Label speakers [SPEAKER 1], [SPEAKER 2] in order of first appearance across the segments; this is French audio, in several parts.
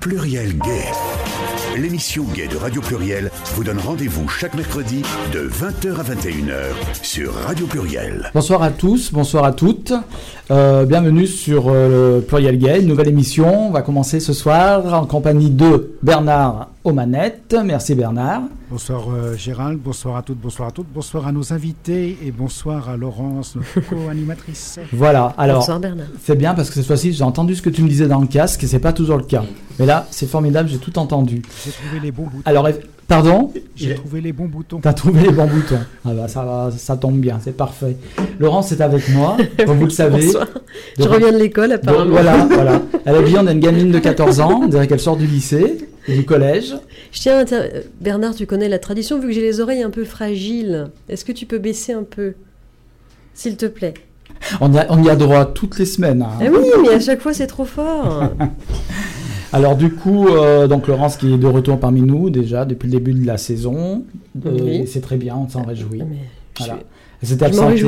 [SPEAKER 1] Pluriel Gay. L'émission Gay de Radio Pluriel vous donne rendez-vous chaque mercredi de 20h à 21h sur Radio Pluriel.
[SPEAKER 2] Bonsoir à tous, bonsoir à toutes. Bienvenue sur Pluriel Gay, une nouvelle émission. On va commencer ce soir en compagnie de Bernard aux manettes. Merci Bernard.
[SPEAKER 3] Bonsoir Gérald, bonsoir à toutes, bonsoir à nos invités et bonsoir à Laurence, notre co-animatrice.
[SPEAKER 2] Voilà, alors
[SPEAKER 4] bonsoir Bernard.
[SPEAKER 2] C'est bien parce que cette fois-ci j'ai entendu ce que tu me disais dans le casque et c'est pas toujours le cas. Mais là c'est formidable, j'ai tout entendu.
[SPEAKER 3] J'ai trouvé les bons boutons.
[SPEAKER 2] Alors, pardon ?
[SPEAKER 3] J'ai trouvé les bons boutons.
[SPEAKER 2] T'as trouvé les bons boutons. Ah bah ça tombe bien, c'est parfait. Laurence est avec moi, comme vous le savez.
[SPEAKER 4] Bonsoir. Je reviens de l'école apparemment.
[SPEAKER 2] Voilà. Elle est bien, on a une gamine de 14 ans, on dirait qu'elle sort du lycée et du collège.
[SPEAKER 4] Je tiens Bernard, tu connais la tradition, vu que j'ai les oreilles un peu fragiles. Est-ce que tu peux baisser un peu, s'il te plaît ?
[SPEAKER 2] On y a droit toutes les semaines. Hein.
[SPEAKER 4] Ah oui, mais à chaque fois c'est trop fort.
[SPEAKER 2] Alors du coup, donc Laurence qui est de retour parmi nous déjà depuis le début de la saison,
[SPEAKER 4] oui.
[SPEAKER 2] C'est très bien, on s'en réjouit.
[SPEAKER 4] Voilà.
[SPEAKER 2] Elle s'était absentée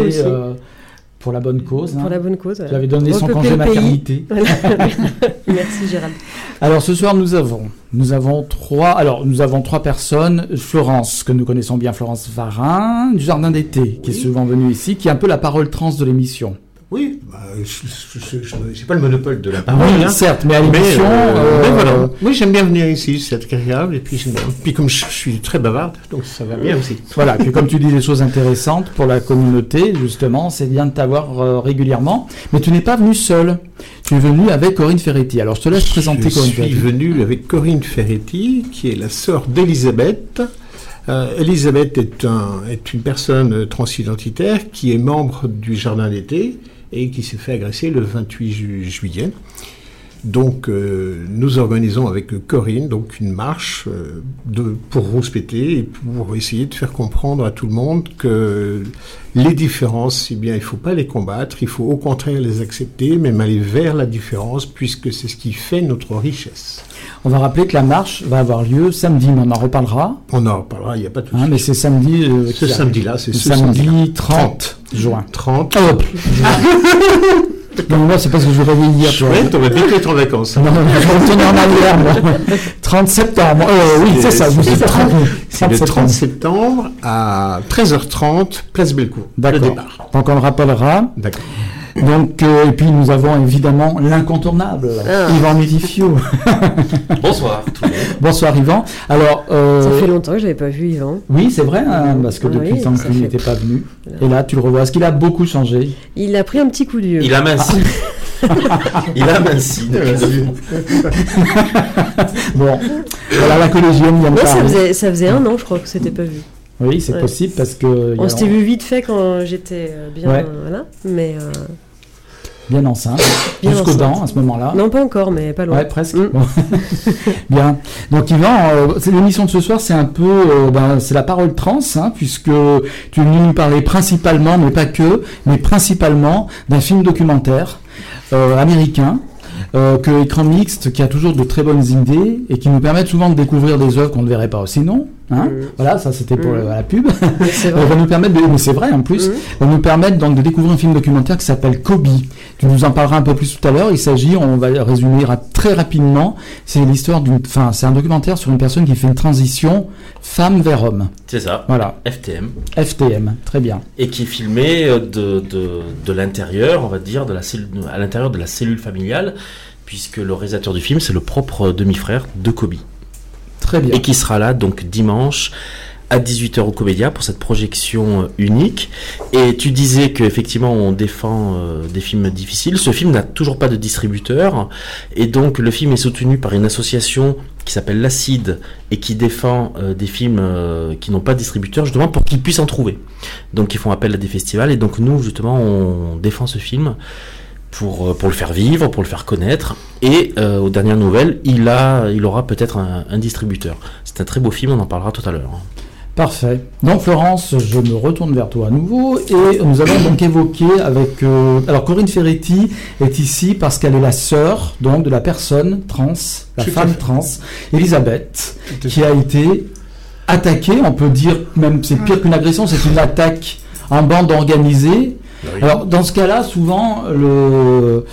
[SPEAKER 2] pour la bonne cause.
[SPEAKER 4] Pour la bonne cause.
[SPEAKER 2] Tu avais donné son congé maternité.
[SPEAKER 4] Merci Gérald.
[SPEAKER 2] Alors ce soir nous avons trois personnes. Florence, que nous connaissons bien, Florence Varin, du Jardin d'été, qui est souvent venue ici, qui est un peu la parole trans de l'émission.
[SPEAKER 5] Oui, je n'ai pas le monopole de la parole.
[SPEAKER 2] Oui, certes, mais à l'émission...
[SPEAKER 5] Mais voilà. Oui, j'aime bien venir ici, c'est agréable. Et puis comme je suis très bavarde, donc ça va bien aussi.
[SPEAKER 2] Voilà, puis comme tu dis des choses intéressantes pour la communauté, justement, c'est bien de t'avoir régulièrement. Mais tu n'es pas venu seul. Tu es venu avec Corinne Ferretti. Alors je te laisse présenter Corinne Ferretti.
[SPEAKER 5] Je suis venu avec Corinne Ferretti, qui est la sœur d'Elisabeth. Elisabeth est une personne transidentitaire qui est membre du Jardin d'été et qui s'est fait agresser le 28 juillet. Donc, nous organisons avec Corinne donc une marche pour rouspéter et pour essayer de faire comprendre à tout le monde que les différences, eh bien, il ne faut pas les combattre, il faut au contraire les accepter, même aller vers la différence, puisque c'est ce qui fait notre richesse.
[SPEAKER 2] On va rappeler que la marche va avoir lieu samedi, mais on en reparlera.
[SPEAKER 5] On en reparlera, il n'y a pas de souci.
[SPEAKER 2] Mais c'est samedi.
[SPEAKER 5] Ce samedi-là, c'est ce
[SPEAKER 2] samedi 30 juin.
[SPEAKER 5] 30.
[SPEAKER 2] Hop. Non, moi, c'est parce que je reviens hier.
[SPEAKER 5] Chouette, on va vite être en vacances.
[SPEAKER 2] Non, je vais retourner en arrière, moi. 30 septembre. Oui, c'est ça.
[SPEAKER 5] C'est le 30 septembre à 13h30, place Bellecour.
[SPEAKER 2] D'accord.
[SPEAKER 5] Le départ.
[SPEAKER 2] Donc, on le rappellera.
[SPEAKER 5] D'accord.
[SPEAKER 2] Donc, et puis nous avons évidemment l'incontournable, Yvan Médifio.
[SPEAKER 6] Bonsoir tout le monde.
[SPEAKER 2] Bonsoir Yvan. Alors,
[SPEAKER 4] ça fait longtemps que je n'avais pas vu Yvan.
[SPEAKER 2] Oui, c'est vrai, parce que depuis le temps qu'il n'était pas venu. Et là, tu le revois. Est-ce qu'il a beaucoup changé ?
[SPEAKER 4] Il a pris un petit coup dur.
[SPEAKER 6] Il a minci. Il a minci.
[SPEAKER 2] Bon, voilà la collégienne vient de parler.
[SPEAKER 4] Ça faisait 1 an, je crois, que c'était pas vu.
[SPEAKER 2] Oui, c'est possible parce que...
[SPEAKER 4] On s'était vu vite fait quand j'étais bien... Voilà, mais...
[SPEAKER 2] Bien enceinte, jusqu'aux dents à ce moment-là.
[SPEAKER 4] Non, pas encore, mais pas loin.
[SPEAKER 2] Ouais, presque. Bon. Bien. Donc Yvan, l'émission de ce soir, c'est un peu... c'est la parole trans, puisque tu es venu nous parler principalement, mais pas que, mais principalement d'un film documentaire américain, que Écran Mixte, qui a toujours de très bonnes idées et qui nous permettent souvent de découvrir des œuvres qu'on ne verrait pas sinon. Voilà, ça c'était pour la pub.
[SPEAKER 4] C'est vrai.
[SPEAKER 2] Va nous permettre mais c'est vrai en plus, va nous permettre donc de découvrir un film documentaire qui s'appelle Kobe. Tu nous en parleras un peu plus tout à l'heure. Il s'agit, on va résumer très rapidement, c'est l'histoire c'est un documentaire sur une personne qui fait une transition femme vers homme.
[SPEAKER 6] C'est ça.
[SPEAKER 2] Voilà. FTM, très bien.
[SPEAKER 6] Et qui est filmé de l'intérieur, on va dire, à l'intérieur de la cellule familiale, puisque le réalisateur du film, c'est le propre demi-frère de Kobe.
[SPEAKER 2] Très bien.
[SPEAKER 6] Et qui sera là donc dimanche à 18h au Comédia pour cette projection unique. Et tu disais qu'effectivement on défend des films difficiles. Ce film n'a toujours pas de distributeur et donc le film est soutenu par une association qui s'appelle l'Acide et qui défend des films qui n'ont pas de distributeur justement pour qu'ils puissent en trouver. Donc ils font appel à des festivals et donc nous justement on défend ce film pour le faire vivre, pour le faire connaître. Et aux dernières nouvelles, il aura peut-être un distributeur. C'est un très beau film, on en parlera tout à l'heure.
[SPEAKER 2] Parfait. Donc Florence, je me retourne vers toi à nouveau et nous allons donc évoquer avec... alors Corinne Ferretti est ici parce qu'elle est la sœur donc de la personne trans, la femme trans, Elisabeth, qui a été attaquée, on peut dire même c'est pire qu'une agression, c'est une attaque en bande organisée. Oui. Alors dans ce cas-là, souvent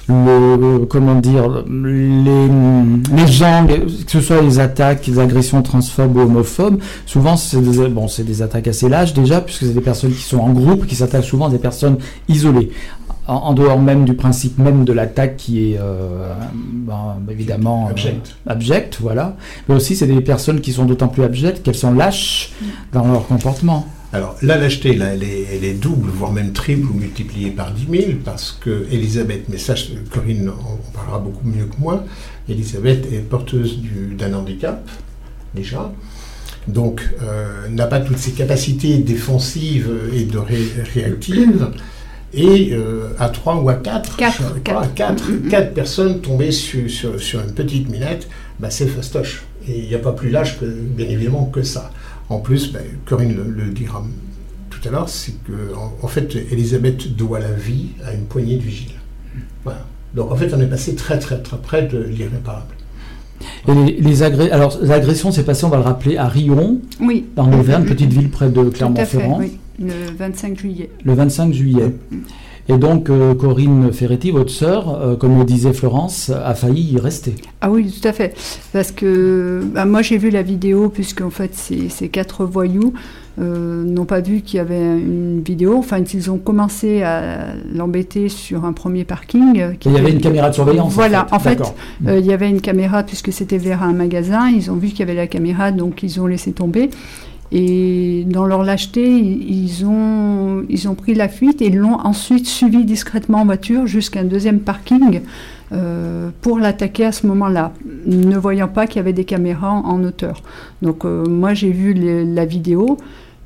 [SPEAKER 2] comment dire, les gens, que ce soit les attaques, les agressions transphobes ou homophobes, souvent c'est des attaques assez lâches déjà, puisque c'est des personnes qui sont en groupe, qui s'attaquent souvent à des personnes isolées. En dehors même du principe même de l'attaque qui est évidemment abjecte, voilà. Mais aussi c'est des personnes qui sont d'autant plus abjectes qu'elles sont lâches dans leur comportement.
[SPEAKER 5] Alors la lâcheté, là, elle est double, voire même triple ou multipliée par 10 000, parce que Elisabeth, mais ça Corinne en parlera beaucoup mieux que moi, Elisabeth est porteuse d'un handicap, déjà, donc n'a pas toutes ses capacités défensives et réactives. Et à 3 ou à 4 personnes tombées sur une petite minette, c'est fastoche. Et il n'y a pas plus lâche, bien évidemment, que ça. En plus, Corinne le dira tout à l'heure, c'est qu'en fait, Elisabeth doit la vie à une poignée de vigiles. Voilà. Donc en fait, on est passé très très très près de l'irréparable.
[SPEAKER 2] Et les agressions s'est passé, on va le rappeler, à Riom, dans l'Auvergne, petite ville près de Clermont-Ferrand.
[SPEAKER 7] Oui. Le 25 juillet.
[SPEAKER 2] Le 25 juillet. Et donc, Corinne Ferretti, votre sœur, comme le disait Florence, a failli y rester.
[SPEAKER 7] Ah oui, tout à fait. Parce que moi, j'ai vu la vidéo, puisqu'en fait, ces 4 voyous n'ont pas vu qu'il y avait une vidéo. Enfin, ils ont commencé à l'embêter sur un premier parking.
[SPEAKER 2] Il y avait une caméra de surveillance.
[SPEAKER 7] Voilà, en fait, il y avait une caméra, puisque c'était vers un magasin. Ils ont vu qu'il y avait la caméra, donc ils ont laissé tomber. Et dans leur lâcheté, ils ont pris la fuite et l'ont ensuite suivi discrètement en voiture jusqu'à un deuxième parking pour l'attaquer à ce moment-là, ne voyant pas qu'il y avait des caméras en hauteur. Donc moi j'ai vu la vidéo.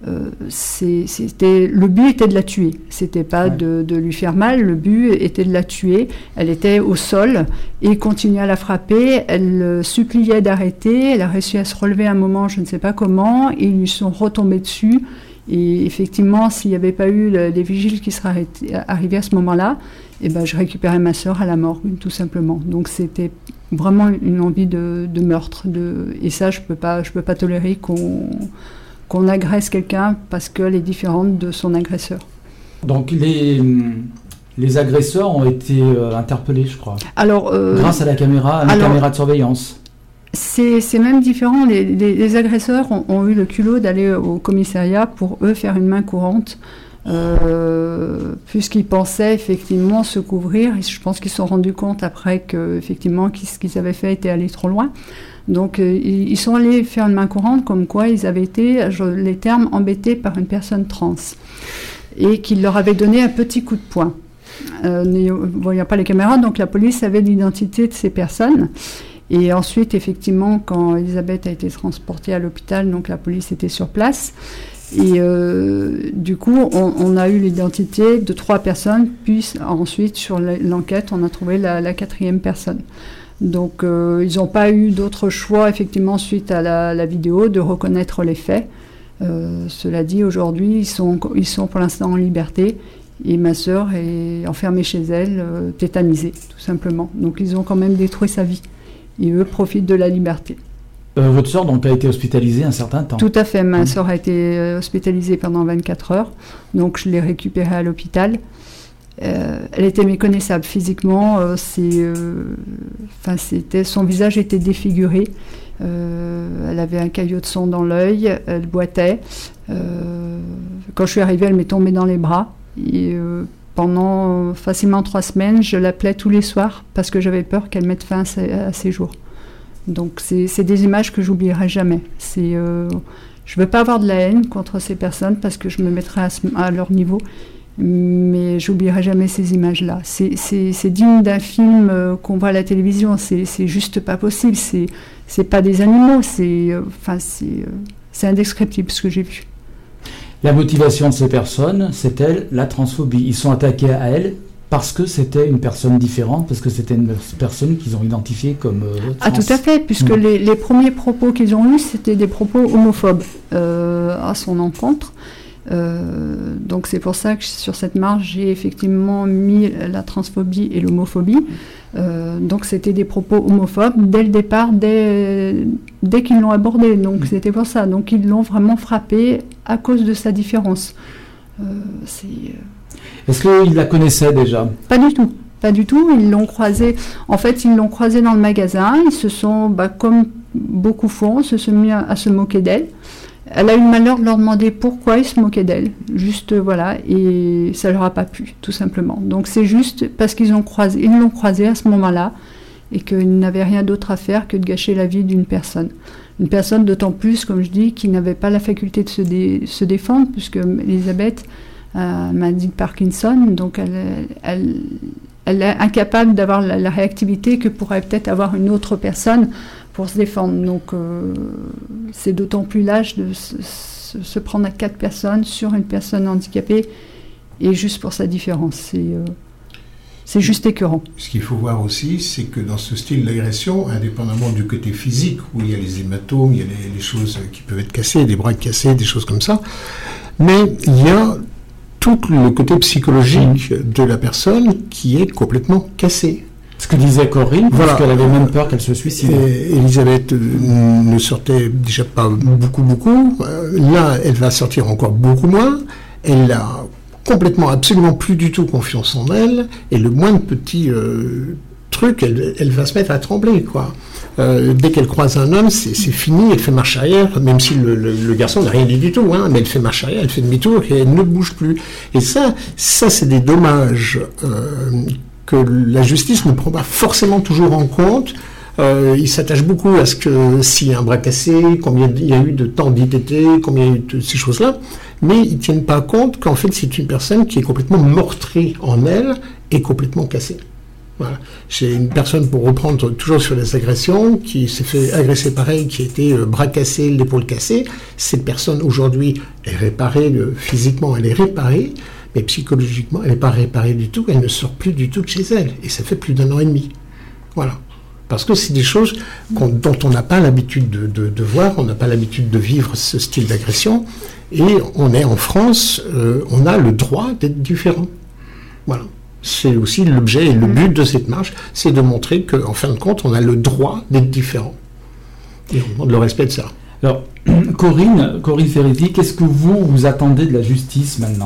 [SPEAKER 7] Le but était de la tuer, c'était pas de lui faire mal, le but était de la tuer. Elle était au sol et continuait à la frapper, elle suppliait d'arrêter, elle a réussi à se relever un moment, je ne sais pas comment, et ils lui sont retombés dessus. Et effectivement, s'il n'y avait pas eu les vigiles qui seraient arrivés à ce moment-là, je récupérais ma sœur à la morgue, tout simplement. Donc c'était vraiment une envie de meurtre, et ça je peux pas tolérer qu'on agresse quelqu'un parce qu'elle est différente de son agresseur. Donc
[SPEAKER 2] les agresseurs ont été interpellés, je crois.
[SPEAKER 7] Alors,
[SPEAKER 2] grâce à la caméra de surveillance.
[SPEAKER 7] C'est même différent. Les agresseurs ont eu le culot d'aller au commissariat pour eux faire une main courante, puisqu'ils pensaient effectivement se couvrir. Et je pense qu'ils se sont rendus compte après que effectivement ce qu'ils avaient fait était allé trop loin. Donc ils sont allés faire une main courante comme quoi ils avaient été, les termes, embêtés par une personne trans et qu'il leur avait donné un petit coup de poing. Ne voyant pas les caméras, donc la police avait l'identité de ces personnes. Et ensuite, effectivement, quand Elisabeth a été transportée à l'hôpital, donc la police était sur place. Et du coup, on a eu l'identité de 3 personnes, puis ensuite, sur l'enquête, on a trouvé la 4e personne. Donc, ils n'ont pas eu d'autre choix, effectivement, suite à la vidéo, de reconnaître les faits. Cela dit, aujourd'hui, ils sont pour l'instant en liberté. Et ma sœur est enfermée chez elle, tétanisée, tout simplement. Donc, ils ont quand même détruit sa vie. Et eux profitent de la liberté.
[SPEAKER 2] Votre sœur donc a été hospitalisée un certain temps.
[SPEAKER 7] Tout à fait. Ma sœur a été hospitalisée pendant 24 heures. Donc je l'ai récupérée à l'hôpital. Elle était méconnaissable physiquement. Son visage était défiguré. Elle avait un caillot de sang dans l'œil. Elle boitait. Quand je suis arrivée, elle m'est tombée dans les bras. Et pendant facilement 3 semaines, je l'appelais tous les soirs parce que j'avais peur qu'elle mette fin à ses jours. Donc c'est des images que j'oublierai jamais. Je ne veux pas avoir de la haine contre ces personnes parce que je me mettrai à leur niveau, mais j'oublierai jamais ces images-là. C'est digne d'un film qu'on voit à la télévision. C'est juste pas possible. C'est pas des animaux. C'est indescriptible ce que j'ai vu.
[SPEAKER 2] La motivation de ces personnes, c'était la transphobie. Ils sont attaqués à elle parce que c'était une personne différente, parce que c'était une personne qu'ils ont identifiée comme trans.
[SPEAKER 7] Ah, tout à fait, puisque les premiers propos qu'ils ont eus, c'était des propos homophobes à son encontre. Donc c'est pour ça que sur cette marge, j'ai effectivement mis la transphobie et l'homophobie. Donc c'était des propos homophobes dès le départ, dès qu'ils l'ont abordé. Donc c'était pour ça. Donc ils l'ont vraiment frappé à cause de sa différence.
[SPEAKER 2] Est-ce qu'ils la connaissaient déjà ?
[SPEAKER 7] Pas du tout. pas du tout. Ils l'ont croisée dans le magasin. Ils se sont, comme beaucoup font, se sont mis à se moquer d'elle. Elle a eu le malheur de leur demander pourquoi ils se moquaient d'elle. Juste, voilà, et ça leur a pas plu, tout simplement. Donc c'est juste parce ils l'ont croisée à ce moment-là, et qu'ils n'avaient rien d'autre à faire que de gâcher la vie d'une personne. Une personne d'autant plus, comme je dis, qui n'avait pas la faculté de se défendre, puisque Elisabeth a maladie de Parkinson, donc elle est incapable d'avoir la réactivité que pourrait peut-être avoir une autre personne pour se défendre. Donc c'est d'autant plus lâche de se prendre à 4 personnes sur une personne handicapée, et juste pour sa différence. C'est juste écœurant.
[SPEAKER 5] Ce qu'il faut voir aussi, c'est que dans ce style d'agression, indépendamment du côté physique, où il y a les hématomes, il y a les choses qui peuvent être cassées, des bras cassés, des choses comme ça, mais il y a tout le côté psychologique de la personne qui est complètement cassé.
[SPEAKER 2] Ce que disait Corinne, parce qu'elle avait même peur qu'elle se suicide.
[SPEAKER 5] Elisabeth ne sortait déjà pas beaucoup. Là, elle va sortir encore beaucoup moins. Elle a complètement, absolument plus du tout confiance en elle. Et le moindre petit truc, elle va se mettre à trembler, quoi. Dès qu'elle croise un homme, c'est fini, elle fait marche arrière, même si le garçon n'a rien dit du tout, mais elle fait marche arrière, elle fait demi-tour et elle ne bouge plus. Et ça c'est des dommages que la justice ne prend pas forcément toujours en compte. Il s'attache beaucoup à ce que s'il y a un bras cassé, combien il y a eu de temps d'ITT, combien il y a eu de ces choses-là, mais ils ne tiennent pas compte qu'en fait c'est une personne qui est complètement meurtrie en elle et complètement cassée. Voilà. J'ai une personne, pour reprendre toujours sur les agressions, qui s'est fait agresser pareil, qui a été bras cassé, l'épaule cassée. Cette personne aujourd'hui est réparée, physiquement elle est réparée, mais psychologiquement elle n'est pas réparée du tout, elle ne sort plus du tout de chez elle. Et ça fait plus d'1 an et demi. Voilà. Parce que c'est des choses dont on n'a pas l'habitude de voir, on n'a pas l'habitude de vivre ce style d'agression. Et on est en France, on a le droit d'être différent. Voilà. C'est aussi l'objet et le but de cette marche, c'est de montrer qu'en fin de compte, on a le droit d'être différent. Et on demande le respect de ça.
[SPEAKER 2] Alors, Corinne Ferretti, qu'est-ce que vous attendez de la justice maintenant ?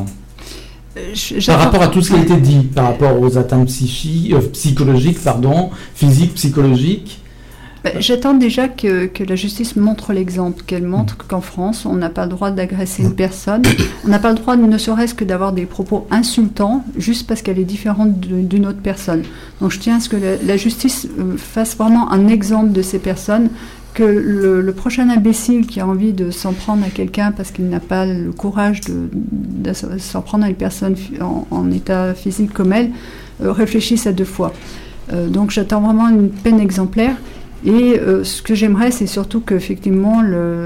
[SPEAKER 2] Par rapport à tout ce qui a été dit, par rapport aux atteintes psychologiques, physiques, psychologiques.
[SPEAKER 7] J'attends déjà que la justice montre l'exemple, qu'elle montre qu'en France, on n'a pas le droit d'agresser une personne, on n'a pas le droit ne serait-ce que d'avoir des propos insultants juste parce qu'elle est différente d'une autre personne. Donc je tiens à ce que la justice fasse vraiment un exemple de ces personnes, que le prochain imbécile qui a envie de s'en prendre à quelqu'un parce qu'il n'a pas le courage de s'en prendre à une personne en état physique comme elle, réfléchisse à 2 fois. Donc j'attends vraiment une peine exemplaire. Et ce que j'aimerais, c'est surtout qu'effectivement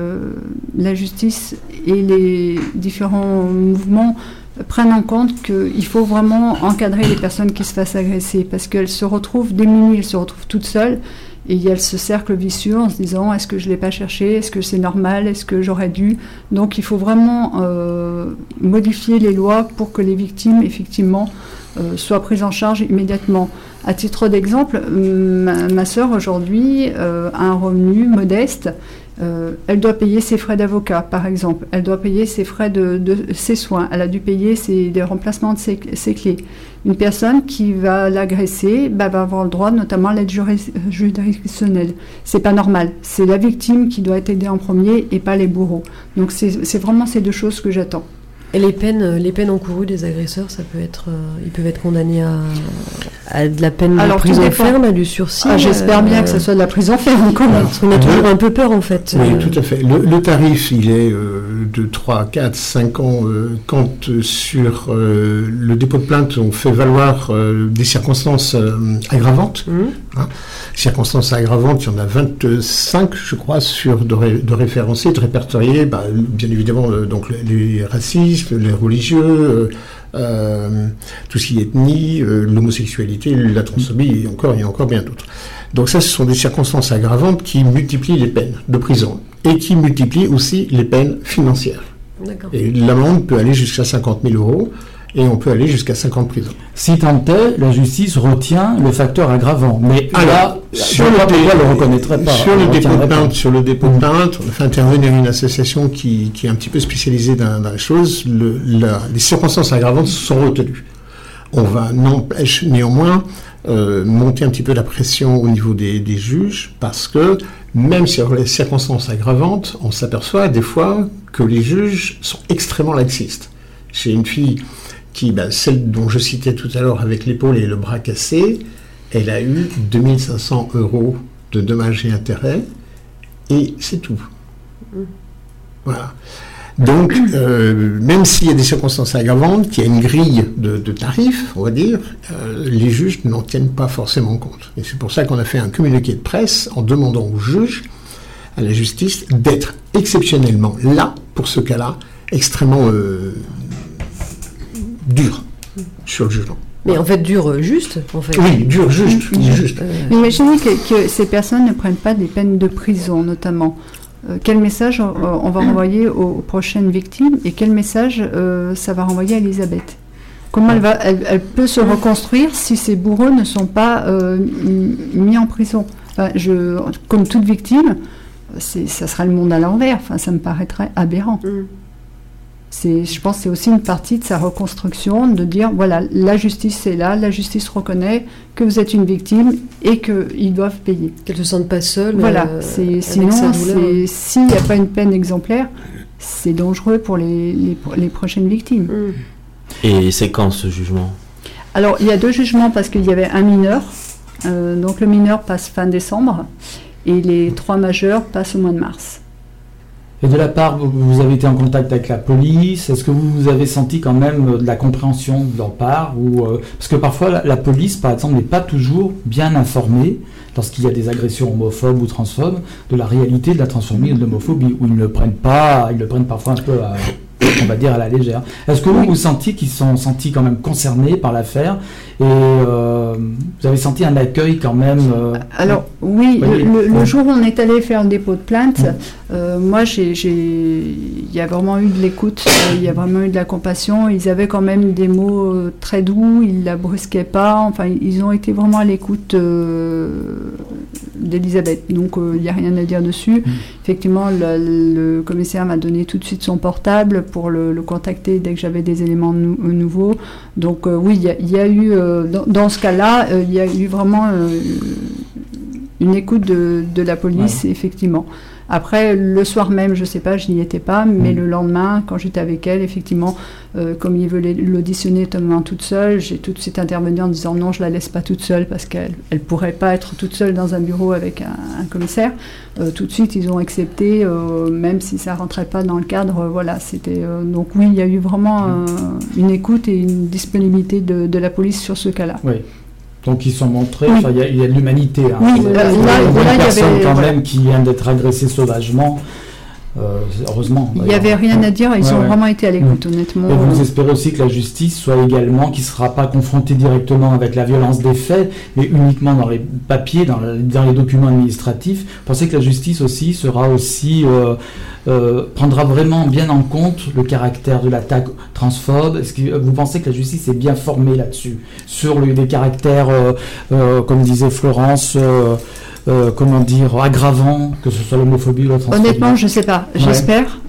[SPEAKER 7] la justice et les différents mouvements prennent en compte qu'il faut vraiment encadrer les personnes qui se fassent agresser, parce qu'elles se retrouvent démunies, elles se retrouvent toutes seules, et il y a ce cercle vicieux en se disant est-ce que je ne l'ai pas cherché, est-ce que c'est normal, est-ce que j'aurais dû. Donc il faut vraiment modifier les lois pour que les victimes, effectivement, soient prises en charge immédiatement. À titre d'exemple, ma sœur aujourd'hui a un revenu modeste. Elle doit payer ses frais d'avocat, par exemple. Elle doit payer ses frais de ses soins. Elle a dû payer des remplacements de ses clés. Une personne qui va l'agresser va avoir le droit, notamment à l'aide juridictionnelle. C'est pas normal. C'est la victime qui doit être aidée en premier et pas les bourreaux. Donc c'est vraiment ces 2 choses que j'attends.
[SPEAKER 4] Et les peines encourues des agresseurs, ça peut être, ils peuvent être condamnés à de la peine de prison ferme, à du sursis.
[SPEAKER 7] J'espère bien que ce soit de la prison ferme, quand même.
[SPEAKER 4] Parce qu'on a toujours un peu peur, en fait.
[SPEAKER 5] Oui, tout à fait. Le tarif, il est de 3, 4, 5 ans quand sur le dépôt de plainte, on fait valoir des circonstances aggravantes. Circonstances aggravantes, il y en a 25, je crois, de référencés, de répertoriés, bien évidemment, donc les racistes, les religieux, tout ce qui est ethnie, l'homosexualité, la transphobie, et il y a encore bien d'autres. Donc ça, ce sont des circonstances aggravantes qui multiplient les peines de prison et qui multiplient aussi les peines financières. D'accord. Et l'amende peut aller jusqu'à 50 000 €. Et on peut aller jusqu'à 5 ans de prison.
[SPEAKER 2] Si tant est, la justice retient le facteur aggravant. Mais là,
[SPEAKER 5] sur le dépôt de plainte, on fait intervenir une association qui est un petit peu spécialisée dans la chose. Les circonstances aggravantes sont retenues. on va n'empêche néanmoins monter un petit peu la pression au niveau des juges, parce que même sur les circonstances aggravantes, on s'aperçoit des fois que les juges sont extrêmement laxistes. J'ai une fille qui, celle dont je citais tout à l'heure avec l'épaule et le bras cassés, elle a eu 2500 € de dommages et intérêts, et c'est tout. Voilà. Donc, même s'il y a des circonstances aggravantes, qu'il y a une grille de tarifs, on va dire, les juges n'en tiennent pas forcément compte. Et c'est pour ça qu'on a fait un communiqué de presse en demandant aux juges, à la justice, d'être exceptionnellement là, pour ce cas-là, extrêmement dur sur le jugement.
[SPEAKER 4] Mais en fait, dur juste, en fait.
[SPEAKER 5] Oui, dur juste. Juste.
[SPEAKER 7] Imaginez que ces personnes ne prennent pas des peines de prison, notamment. Quel message on va renvoyer aux prochaines victimes et quel message ça va renvoyer à Elisabeth? Comment elle peut se reconstruire si ses bourreaux ne sont pas mis en prison? Enfin, comme toute victime, ça sera le monde à l'envers. Enfin, ça me paraîtrait aberrant. Je pense que c'est aussi une partie de sa reconstruction, de dire, voilà, la justice est là, la justice reconnaît que vous êtes une victime et qu'ils doivent payer.
[SPEAKER 4] Qu'elle ne se sente pas seule.
[SPEAKER 7] Voilà, sinon, s'il n'y a pas une peine exemplaire, c'est dangereux pour les prochaines victimes.
[SPEAKER 6] Et c'est quand ce jugement?
[SPEAKER 7] Alors, il y a 2 jugements parce qu'il y avait un mineur, donc le mineur passe fin décembre, et les 3 majeurs passent au mois de mars.
[SPEAKER 2] Et de la part, vous avez été en contact avec la police, est-ce que vous avez senti quand même de la compréhension de leur part parce que parfois la police, par exemple, n'est pas toujours bien informée lorsqu'il y a des agressions homophobes ou transphobes, de la réalité de la transphobie et de l'homophobie, où ils ne le prennent parfois un peu on va dire à la légère. Est-ce que vous sentiez qu'ils sont sentis quand même concernés par l'affaire et vous avez senti un accueil quand même
[SPEAKER 7] Alors oui, le jour où on est allé faire le dépôt de plainte, moi il y a vraiment eu de l'écoute, il y a vraiment eu de la compassion. Ils avaient quand même des mots très doux, ils la brusquaient pas. Enfin, ils ont été vraiment à l'écoute d'Elisabeth. Donc il n'y a rien à dire dessus. Effectivement, le commissaire m'a donné tout de suite son portable pour le contacter dès que j'avais des éléments nouveaux. Donc oui, il y a eu, dans ce cas-là, il y a eu vraiment une écoute de la police, effectivement. Après, le soir même, je ne sais pas, je n'y étais pas, mais le lendemain, quand j'étais avec elle, effectivement, comme il veut l'auditionner totalement toute seule, j'ai tout de suite intervenu en disant non, je ne la laisse pas toute seule parce qu'elle ne pourrait pas être toute seule dans un bureau avec un commissaire. Tout de suite, ils ont accepté, même si ça ne rentrait pas dans le cadre. Voilà, c'était, donc oui, il y a eu vraiment une écoute et une disponibilité de la police sur ce cas-là.
[SPEAKER 2] Oui. Donc ils sont montrés, il y a de l'humanité. Hein.
[SPEAKER 7] Oui,
[SPEAKER 2] il y a une personne quand même qui vient d'être agressée sauvagement. Heureusement.
[SPEAKER 7] Il n'y avait rien à dire, ils ont vraiment été à l'écoute, honnêtement.
[SPEAKER 2] Et vous espérez aussi que la justice soit également, qui ne sera pas confrontée directement avec la violence des faits, mais uniquement dans les papiers, dans les documents administratifs. Vous pensez que la justice aussi sera aussi prendra vraiment bien en compte le caractère de l'attaque transphobe? Est-ce que vous pensez que la justice est bien formée là-dessus, sur les caractères, comme disait Florence, aggravant, que ce soit l'homophobie ou la transphobie?
[SPEAKER 7] Honnêtement, je ne sais pas. J'espère.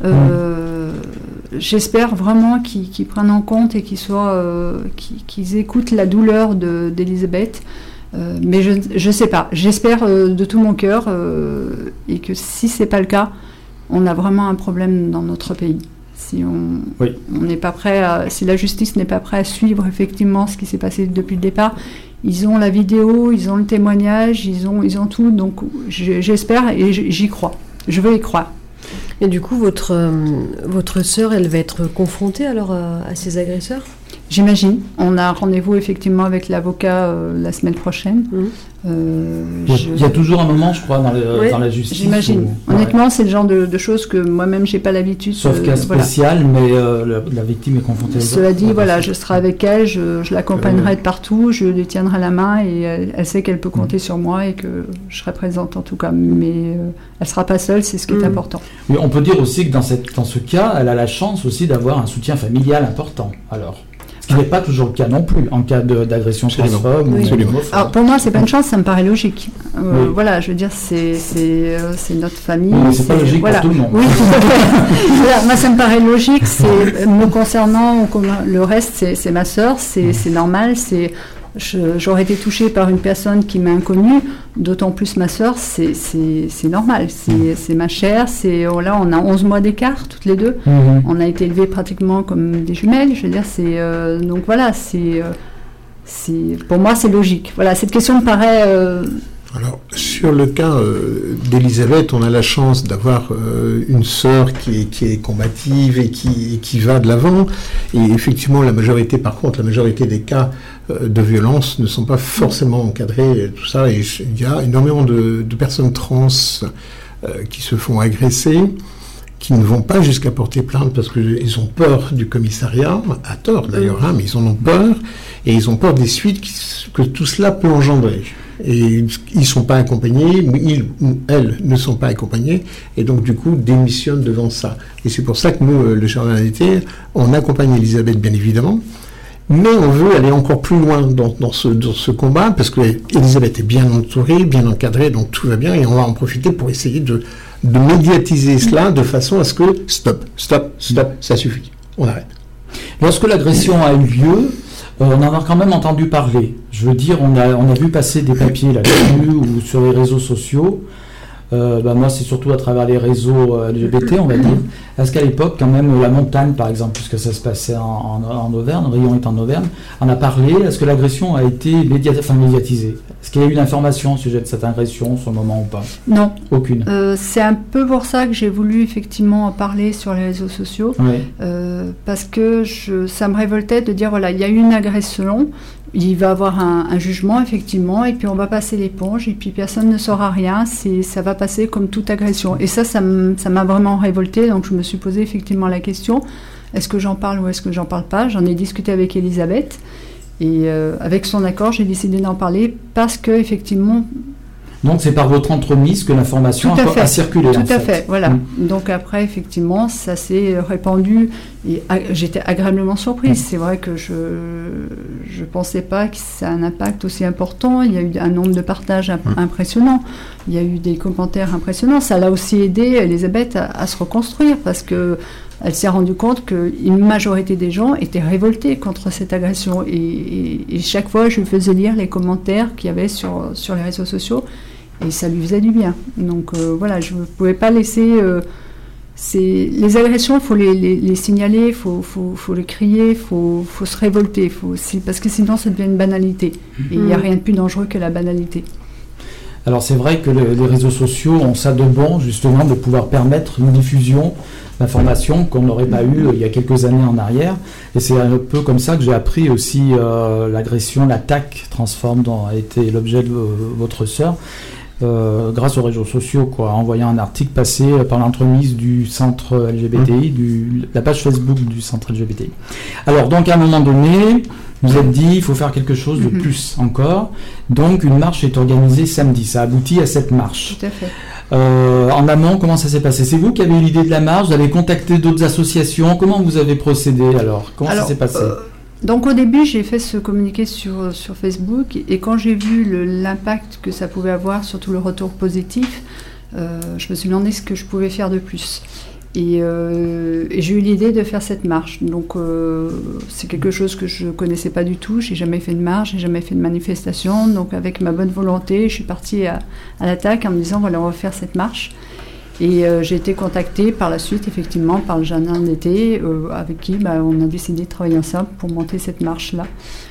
[SPEAKER 7] J'espère vraiment qu'ils prennent en compte et qu'ils écoutent la douleur d'Elisabeth. Mais je ne sais pas. J'espère de tout mon cœur et que si ce n'est pas le cas, on a vraiment un problème dans notre pays. Si on n'est pas prêt si la justice n'est pas prête à suivre effectivement ce qui s'est passé depuis le départ. Ils ont la vidéo, ils ont le témoignage, ils ont tout. Donc j'espère et j'y crois. Je veux y croire.
[SPEAKER 4] Et du coup, votre sœur, elle va être confrontée alors à ces agresseurs?
[SPEAKER 7] J'imagine. On a rendez-vous effectivement avec l'avocat la semaine prochaine.
[SPEAKER 2] Il y a toujours un moment, je crois, dans la justice.
[SPEAKER 7] J'imagine. Honnêtement, c'est le genre de choses que moi-même, j'ai pas l'habitude.
[SPEAKER 2] Sauf cas spécial, mais la victime est confrontée.
[SPEAKER 7] Cela dit, je serai avec elle, je l'accompagnerai de partout, je lui tiendrai la main et elle sait qu'elle peut compter sur moi et que je serai présente en tout cas. Mais elle sera pas seule, c'est ce qui est important.
[SPEAKER 2] Mais on peut dire aussi que dans ce cas, elle a la chance aussi d'avoir un soutien familial important. Alors. Ce qui n'est pas toujours le cas non plus en cas d'agression transphobe.
[SPEAKER 4] Oui. Alors pour moi, c'est pas une chance, ça me paraît logique.
[SPEAKER 2] Oui.
[SPEAKER 4] Voilà, je veux dire, c'est notre famille.
[SPEAKER 2] Oui, c'est pas logique
[SPEAKER 4] voilà.
[SPEAKER 2] pour tout le monde.
[SPEAKER 4] Oui, voilà, moi, ça me paraît logique. C'est me concernant, comme le reste, c'est ma sœur, c'est normal. J'aurais été touchée par une personne qui m'est inconnue, d'autant plus ma sœur, c'est normal, c'est ma chair, là on a 11 mois d'écart toutes les deux, on a été élevés pratiquement comme des jumelles, je veux dire, donc voilà, pour moi c'est logique. Voilà, cette question me paraît...
[SPEAKER 5] Alors, sur le cas d'Elisabeth, on a la chance d'avoir une sœur qui est combative et qui va de l'avant. Et effectivement, la majorité des cas de violence ne sont pas forcément encadrés, tout ça. Et il y a énormément de personnes trans qui se font agresser, qui ne vont pas jusqu'à porter plainte parce qu'ils ont peur du commissariat, à tort d'ailleurs, mais ils en ont peur, et ils ont peur des suites que tout cela peut engendrer. Et ils ne sont pas accompagnés, ils ou elles ne sont pas accompagnés, et donc du coup démissionnent devant ça. Et c'est pour ça que nous, le Jardin d'été, on accompagne Elisabeth bien évidemment, mais on veut aller encore plus loin dans ce combat, parce que Elisabeth est bien entourée, bien encadrée, donc tout va bien, et on va en profiter pour essayer de médiatiser cela de façon à ce que stop, ça suffit, on arrête.
[SPEAKER 2] Lorsque l'agression a eu lieu, on en a quand même entendu parler. Je veux dire, on a vu passer des papiers là-dessus ou sur les réseaux sociaux. Moi, c'est surtout à travers les réseaux LGBT, on va dire. Est-ce qu'à l'époque, quand même, la montagne, par exemple, puisque ça se passait en Auvergne, Rion est en Auvergne, en a parlé. Est-ce que l'agression a été médiatisée? Est-ce qu'il y a eu une information au sujet de cette agression sur le moment ou pas?
[SPEAKER 7] Non.
[SPEAKER 2] Aucune.
[SPEAKER 7] C'est un peu pour ça que j'ai voulu effectivement en parler sur les réseaux sociaux.
[SPEAKER 2] Oui.
[SPEAKER 7] Parce que ça me révoltait de dire, voilà, il y a eu une agression, il va y avoir un jugement, effectivement, et puis on va passer l'éponge, et puis personne ne saura rien, ça va passer comme toute agression. Et ça m'a vraiment révoltée, donc je me suis posé effectivement la question, est-ce que j'en parle ou est-ce que j'en parle pas? J'en ai discuté avec Elisabeth, et avec son accord, j'ai décidé d'en parler, parce que effectivement...
[SPEAKER 2] Donc c'est par votre entremise que l'information a circulé.
[SPEAKER 7] Tout à fait, voilà. Donc après, effectivement, ça s'est répandu et j'étais agréablement surprise. C'est vrai que je pensais pas que ça a un impact aussi important. Il y a eu un nombre de partages impressionnant. Il y a eu des commentaires impressionnants. Ça l'a aussi aidé Elisabeth à se reconstruire parce que elle s'est rendue compte qu'une majorité des gens étaient révoltés contre cette agression. Et chaque fois, je lui faisais lire les commentaires qu'il y avait sur les réseaux sociaux. Et ça lui faisait du bien. Donc voilà, je ne pouvais pas laisser... les agressions, il faut les signaler, il faut les crier, il faut se révolter. Parce que sinon, ça devient une banalité. Et il n'y a rien de plus dangereux que la banalité.
[SPEAKER 2] Alors c'est vrai que les réseaux sociaux ont ça de bon, justement, de pouvoir permettre une diffusion d'informations qu'on n'aurait pas eu il y a quelques années en arrière. Et c'est un peu comme ça que j'ai appris aussi l'agression, l'attaque transforme dont a été l'objet de votre sœur, grâce aux réseaux sociaux, en voyant un article passé par l'entremise du centre LGBTI, la page Facebook du centre LGBTI. Alors donc à un moment donné, vous êtes dit, il faut faire quelque chose de plus encore. Donc une marche est organisée samedi. Ça aboutit à cette marche.
[SPEAKER 7] Tout à fait.
[SPEAKER 2] En amont, comment ça s'est passé? C'est vous qui avez eu l'idée de la marche? Vous avez contacté d'autres associations? Comment vous avez procédé alors? Comment ça s'est passé?
[SPEAKER 7] Donc au début, j'ai fait ce communiqué sur Facebook et quand j'ai vu l'impact que ça pouvait avoir, surtout le retour positif, je me suis demandé ce que je pouvais faire de plus. Et j'ai eu l'idée de faire cette marche. Donc c'est quelque chose que je ne connaissais pas du tout. J'ai jamais fait de marche, j'ai jamais fait de manifestation. Donc avec ma bonne volonté, je suis partie à l'attaque en me disant voilà, on va faire cette marche. Et j'ai été contactée par la suite, effectivement, par le Jardin d'été, avec qui on a décidé de travailler ensemble pour monter cette marche-là.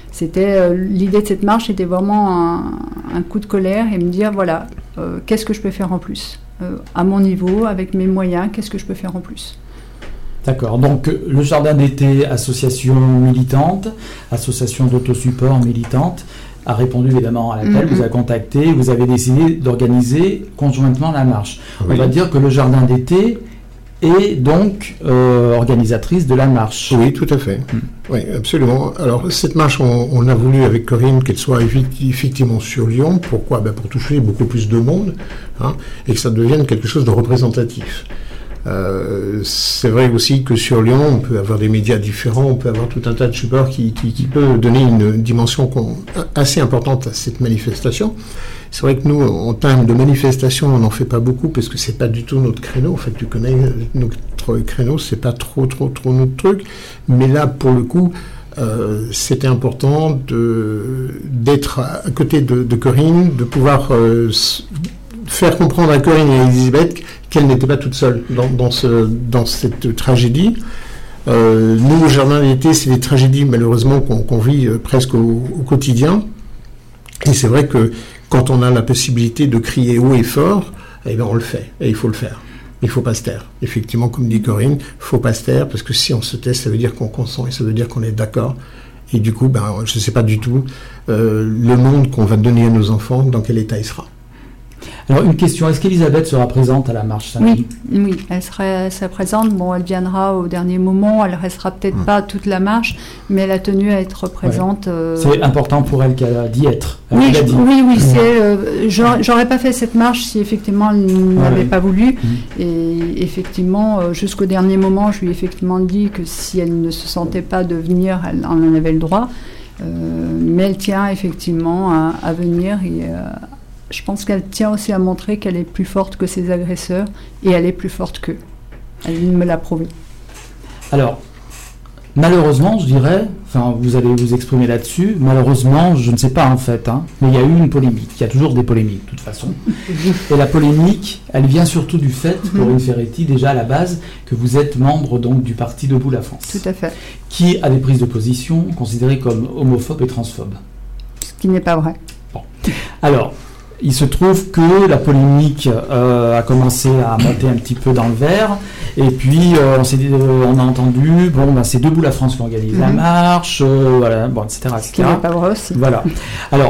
[SPEAKER 7] L'idée de cette marche était vraiment un coup de colère et me dire, voilà, qu'est-ce que je peux faire en plus à mon niveau, avec mes moyens, qu'est-ce que je peux faire en plus?
[SPEAKER 2] D'accord, donc le Jardin d'été, association militante, association d'autosupport militante, a répondu évidemment à l'appel, vous a contacté, vous avez décidé d'organiser conjointement la marche. Oui. On va dire que le Jardin d'été est donc organisatrice de la marche.
[SPEAKER 5] Oui, tout à fait. Oui, absolument. Alors cette marche, on a voulu avec Corinne qu'elle soit effectivement sur Lyon. Pourquoi? Pour toucher beaucoup plus de monde et que ça devienne quelque chose de représentatif. C'est vrai aussi que sur Lyon, on peut avoir des médias différents, on peut avoir tout un tas de supports qui peut donner une dimension assez importante à cette manifestation. C'est vrai que nous, en termes de manifestation, on n'en fait pas beaucoup parce que c'est pas du tout notre créneau. En fait, tu connais notre créneau, c'est pas trop notre truc. Mais là, pour le coup, c'était important d'être à côté de Corinne, de pouvoir faire comprendre à Corinne et à Elisabeth qu'elle n'était pas toute seule dans cette tragédie. Nous, au Jardin d'été, c'est des tragédies malheureusement qu'on vit presque au quotidien. Et c'est vrai que quand on a la possibilité de crier haut et fort, eh bien on le fait, et il faut le faire. Il ne faut pas se taire. Effectivement, comme dit Corinne, il ne faut pas se taire, parce que si on se tait, ça veut dire qu'on consent, et ça veut dire qu'on est d'accord. Et du coup, je ne sais pas du tout le monde qu'on va donner à nos enfants, dans quel état il sera.
[SPEAKER 2] Alors, une question, est-ce qu'Elisabeth sera présente à la marche samedi ?
[SPEAKER 7] Oui, elle serait présente. Bon, elle viendra au dernier moment, elle restera peut-être pas toute la marche, mais elle a tenu à être présente.
[SPEAKER 2] C'est important pour elle d'y être.
[SPEAKER 7] Oui, j'aurais pas fait cette marche si effectivement elle n'avait pas voulu. Et effectivement, jusqu'au dernier moment, je lui ai effectivement dit que si elle ne se sentait pas de venir, elle en avait le droit. Mais elle tient effectivement à venir et je pense qu'elle tient aussi à montrer qu'elle est plus forte que ses agresseurs et elle est plus forte qu'eux. Elle me l'a prouvé.
[SPEAKER 2] Alors, malheureusement, je dirais, vous allez vous exprimer là-dessus, malheureusement, je ne sais pas en fait, mais il y a eu une polémique. Il y a toujours des polémiques, de toute façon. Et la polémique, elle vient surtout du fait, Corinne Ferretti, déjà à la base, que vous êtes membre donc du parti Debout la France.
[SPEAKER 7] Tout à fait.
[SPEAKER 2] Qui a des prises de position considérées comme homophobes et transphobes.
[SPEAKER 7] Ce qui n'est pas vrai.
[SPEAKER 2] Bon. Alors, il se trouve que la polémique a commencé à monter un petit peu dans le verre, et puis on a entendu, c'est Debout la France qui organise la marche, etc.
[SPEAKER 7] Ce qui n'est pas vrai aussi.
[SPEAKER 2] Voilà. Alors,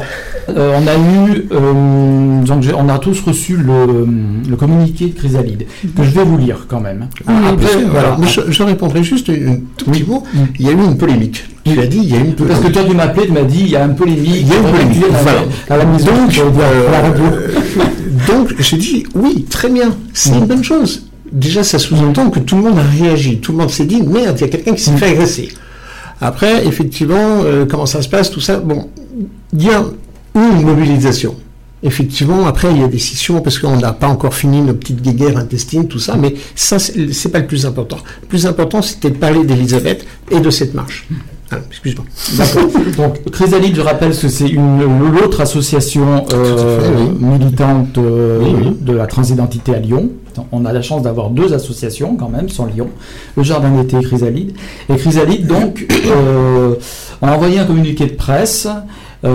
[SPEAKER 2] on a tous reçu le communiqué de Chrysalide, que je vais vous lire quand même.
[SPEAKER 5] Après, voilà. Je répondrai juste un tout petit mot. Il y a eu une polémique. Tu as dit, il y a une polémique.
[SPEAKER 2] Parce que toi, tu m'as appelé, tu m'as dit, il y a une polémique.
[SPEAKER 5] Il y a une polémique. Voilà.
[SPEAKER 2] À la maison,
[SPEAKER 5] donc, j'ai dit, oui, très bien, c'est une bonne chose. Déjà, ça sous-entend que tout le monde a réagi. Tout le monde s'est dit, merde, il y a quelqu'un qui s'est fait agresser. Après, effectivement, comment ça se passe, tout ça, il y a une mobilisation. Effectivement, après, il y a des scissions, parce qu'on n'a pas encore fini nos petites guéguerres intestines, tout ça, mais ça, c'est pas le plus important. Le plus important, c'était de parler d'Elisabeth et de cette marche. Ah, excuse-moi.
[SPEAKER 2] D'accord. Donc, Chrysalide, je rappelle que c'est l'autre association militante de la transidentité à Lyon. On a la chance d'avoir deux associations quand même sur Lyon, le Jardin d'été et Chrysalide. Et Chrysalide, donc, on a envoyé un communiqué de presse que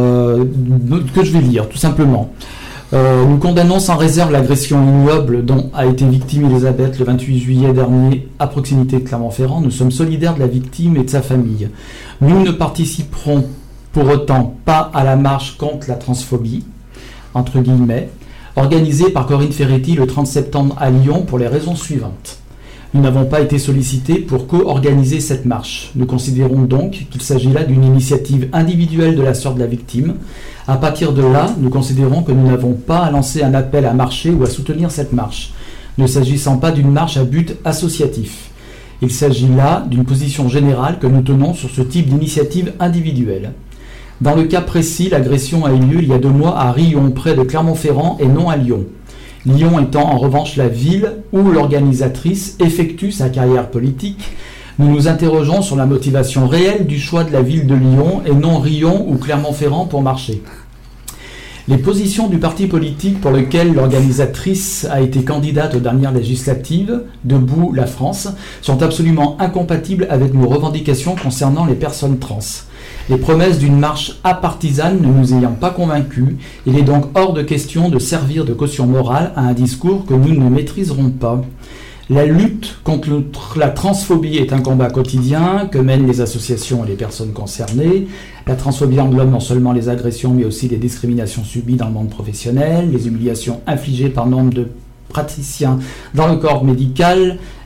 [SPEAKER 2] je vais lire, tout simplement. Nous condamnons sans réserve l'agression ignoble dont a été victime Elisabeth le 28 juillet dernier à proximité de Clermont-Ferrand. Nous sommes solidaires de la victime et de sa famille. Nous ne participerons pour autant pas à la marche contre la transphobie, entre guillemets, organisée par Corinne Ferretti le 30 septembre à Lyon pour les raisons suivantes. Nous n'avons pas été sollicités pour co-organiser cette marche. Nous considérons donc qu'il s'agit là d'une initiative individuelle de la sœur de la victime. À partir de là, nous considérons que nous n'avons pas à lancer un appel à marcher ou à soutenir cette marche, ne s'agissant pas d'une marche à but associatif. Il s'agit là d'une position générale que nous tenons sur ce type d'initiative individuelle. Dans le cas précis, l'agression a eu lieu il y a 2 mois à Riom, près de Clermont-Ferrand, et non à Lyon. Lyon étant en revanche la ville où l'organisatrice effectue sa carrière politique, nous nous interrogeons sur la motivation réelle du choix de la ville de Lyon et non Riom ou Clermont-Ferrand pour marcher. Les positions du parti politique pour lequel l'organisatrice a été candidate aux dernières législatives, Debout la France, sont absolument incompatibles avec nos revendications concernant les personnes trans. Les promesses d'une marche apartisane ne nous ayant pas convaincus, il est donc hors de question de servir de caution morale à un discours que nous ne maîtriserons pas. La lutte contre la transphobie est un combat quotidien que mènent les associations et les personnes concernées. La transphobie englobe non seulement les agressions, mais aussi les discriminations subies dans le monde professionnel, les humiliations infligées par nombre de praticiens dans le corps médical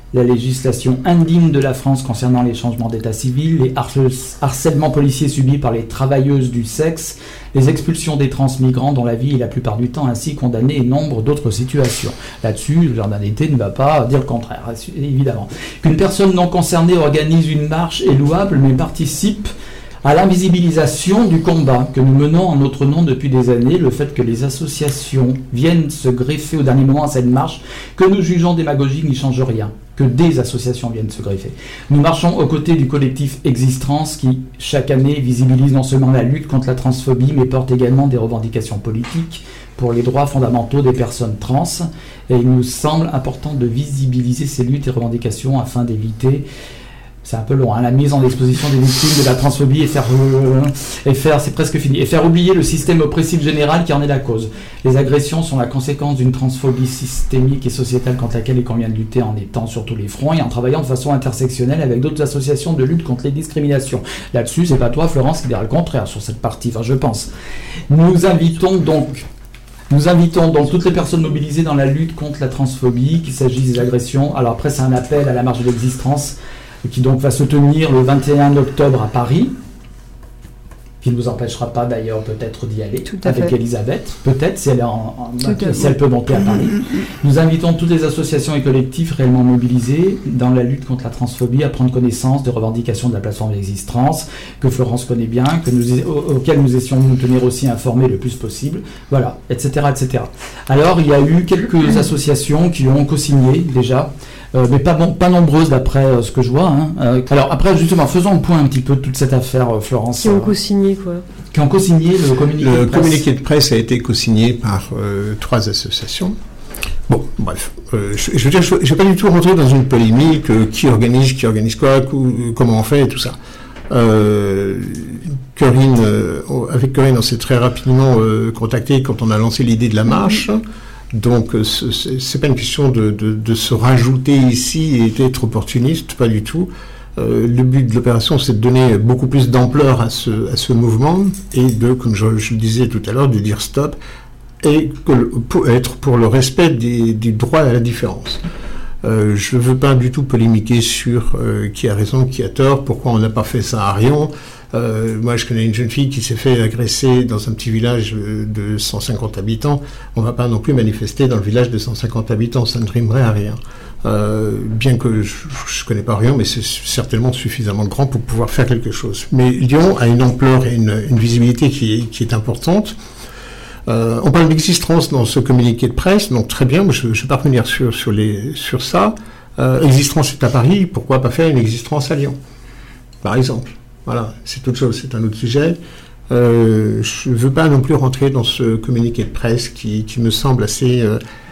[SPEAKER 2] la législation indigne de la France concernant les changements d'état civil, les harcèlements policiers subis par les travailleuses du sexe, les expulsions des transmigrants dont la vie est la plupart du temps ainsi condamnée et nombre d'autres situations. Là-dessus, le jardin d'été ne va pas dire le contraire, évidemment. Qu'une personne non concernée organise une marche est louable, mais participe à l'invisibilisation du combat que nous menons en notre nom depuis des années, le fait que les associations viennent se greffer au dernier moment à cette marche, que nous jugeons démagogique, n'y change rien. Que des associations viennent se greffer. Nous marchons aux côtés du collectif Existrans qui, chaque année, visibilise non seulement la lutte contre la transphobie, mais porte également des revendications politiques pour les droits fondamentaux des personnes trans. Et il nous semble important de visibiliser ces luttes et revendications afin d'éviter... C'est un peu long, la mise en exposition des victimes de la transphobie et faire, c'est presque fini, et faire oublier le système oppressif général qui en est la cause. Les agressions sont la conséquence d'une transphobie systémique et sociétale contre laquelle il convient de lutter en étant sur tous les fronts et en travaillant de façon intersectionnelle avec d'autres associations de lutte contre les discriminations. Là-dessus, c'est pas toi, Florence, qui dira le contraire sur cette partie, je pense. Nous invitons donc toutes les personnes mobilisées dans la lutte contre la transphobie, qu'il s'agisse des agressions. Alors après, c'est un appel à la marche de l'existence, qui donc va se tenir le 21 octobre à Paris, qui ne vous empêchera pas d'ailleurs peut-être d'y aller avec Elisabeth, peut-être si elle peut monter à Paris. Nous invitons toutes les associations et collectifs réellement mobilisés dans la lutte contre la transphobie à prendre connaissance des revendications de la plateforme d'existence, que Florence connaît bien, auxquelles nous essayons de nous tenir aussi informés le plus possible, voilà, etc., etc. Alors, il y a eu quelques associations qui ont co-signé déjà, mais pas nombreuses d'après ce que je vois. Alors après, justement, faisons le point un petit peu de toute cette affaire, Florence.
[SPEAKER 8] Qui ont co-signé quoi ?
[SPEAKER 2] Qui ont co-signé le communiqué de presse.
[SPEAKER 5] Le communiqué de presse a été co-signé par 3 associations. Bon, bref. Je veux dire, je ne vais pas du tout rentrer dans une polémique, qui organise quoi, comment on fait et tout ça. Avec Corinne, on s'est très rapidement contacté quand on a lancé l'idée de la marche. Donc, c'est pas une question de se rajouter ici et d'être opportuniste, pas du tout. Le but de l'opération, c'est de donner beaucoup plus d'ampleur à ce mouvement et de, comme je le disais tout à l'heure, de dire stop et être pour le respect des droits à la différence. Je ne veux pas du tout polémiquer sur qui a raison, qui a tort, pourquoi on n'a pas fait ça à Rion. Moi, je connais une jeune fille qui s'est fait agresser dans un petit village de 150 habitants. On ne va pas non plus manifester dans le village de 150 habitants, ça ne rimerait à rien. Bien que je ne connais pas Rion, mais c'est certainement suffisamment grand pour pouvoir faire quelque chose. Mais Lyon a une ampleur et une visibilité qui est importante. On parle d'existence dans ce communiqué de presse, donc très bien, je ne vais pas revenir sur ça. Existence est à Paris, pourquoi pas faire une existence à Lyon, par exemple. Voilà, c'est autre chose, c'est un autre sujet. Je ne veux pas non plus rentrer dans ce communiqué de presse qui me semble assez...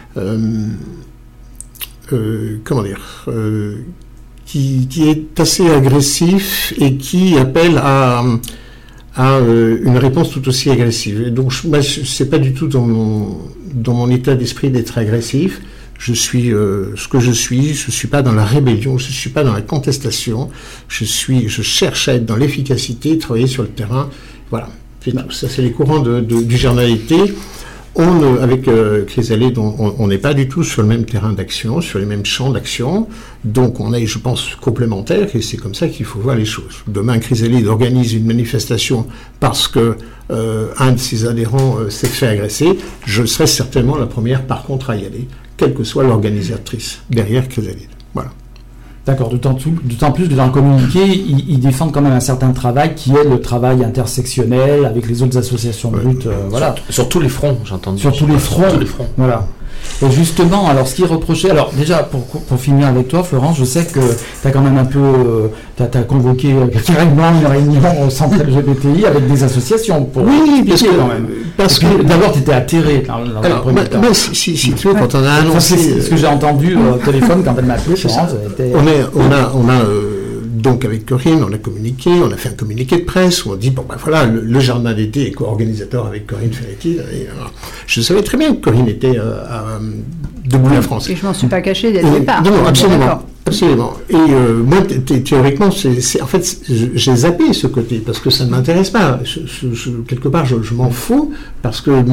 [SPEAKER 5] qui est assez agressif et qui appelle à une réponse tout aussi agressive. Et donc, c'est pas du tout dans mon état d'esprit d'être agressif. Je suis ce que je suis pas dans la rébellion, je suis pas dans la contestation, je cherche à être dans l'efficacité, travailler sur le terrain, voilà. Ça, c'est les courants du journalité. Avec Chrysalide, on n'est pas du tout sur le même terrain d'action, sur les mêmes champs d'action, donc on est, je pense, complémentaires, et c'est comme ça qu'il faut voir les choses. Demain, Chrysalide organise une manifestation parce que un de ses adhérents s'est fait agresser, je serai certainement la première, par contre, à y aller, quelle que soit l'organisatrice derrière Chrysalide. Voilà.
[SPEAKER 2] D'accord, d'autant plus que dans le communiqué, ils défendent quand même un certain travail qui est le travail intersectionnel avec les autres associations de lutte. Voilà.
[SPEAKER 6] Sur tous les fronts, j'ai entendu.
[SPEAKER 2] Sur tous les fronts. Voilà. Et justement, alors ce qui est reproché, alors déjà pour finir avec toi, Florence, je sais que tu as quand même un peu, t'as convoqué carrément une réunion au centre LGBTI avec des associations pour expliquer quand même. Parce que d'abord tu étais atterré dans le premier temps.
[SPEAKER 5] Si tu veux, quand on a annoncé,
[SPEAKER 2] c'est ce que j'ai entendu au téléphone quand elle m'a appelé, Florence.
[SPEAKER 5] On a donc avec Corinne, on a communiqué, on a fait un communiqué de presse où on dit, bon ben voilà, le jardin d'été est co-organisateur avec Corinne Ferretti. Je savais très bien que Corinne était debout la France.
[SPEAKER 4] Et je m'en suis pas caché dès le départ.
[SPEAKER 5] Non, absolument. Et moi, théoriquement, en fait, j'ai zappé ce côté parce que ça ne m'intéresse pas. Quelque part, je m'en fous parce que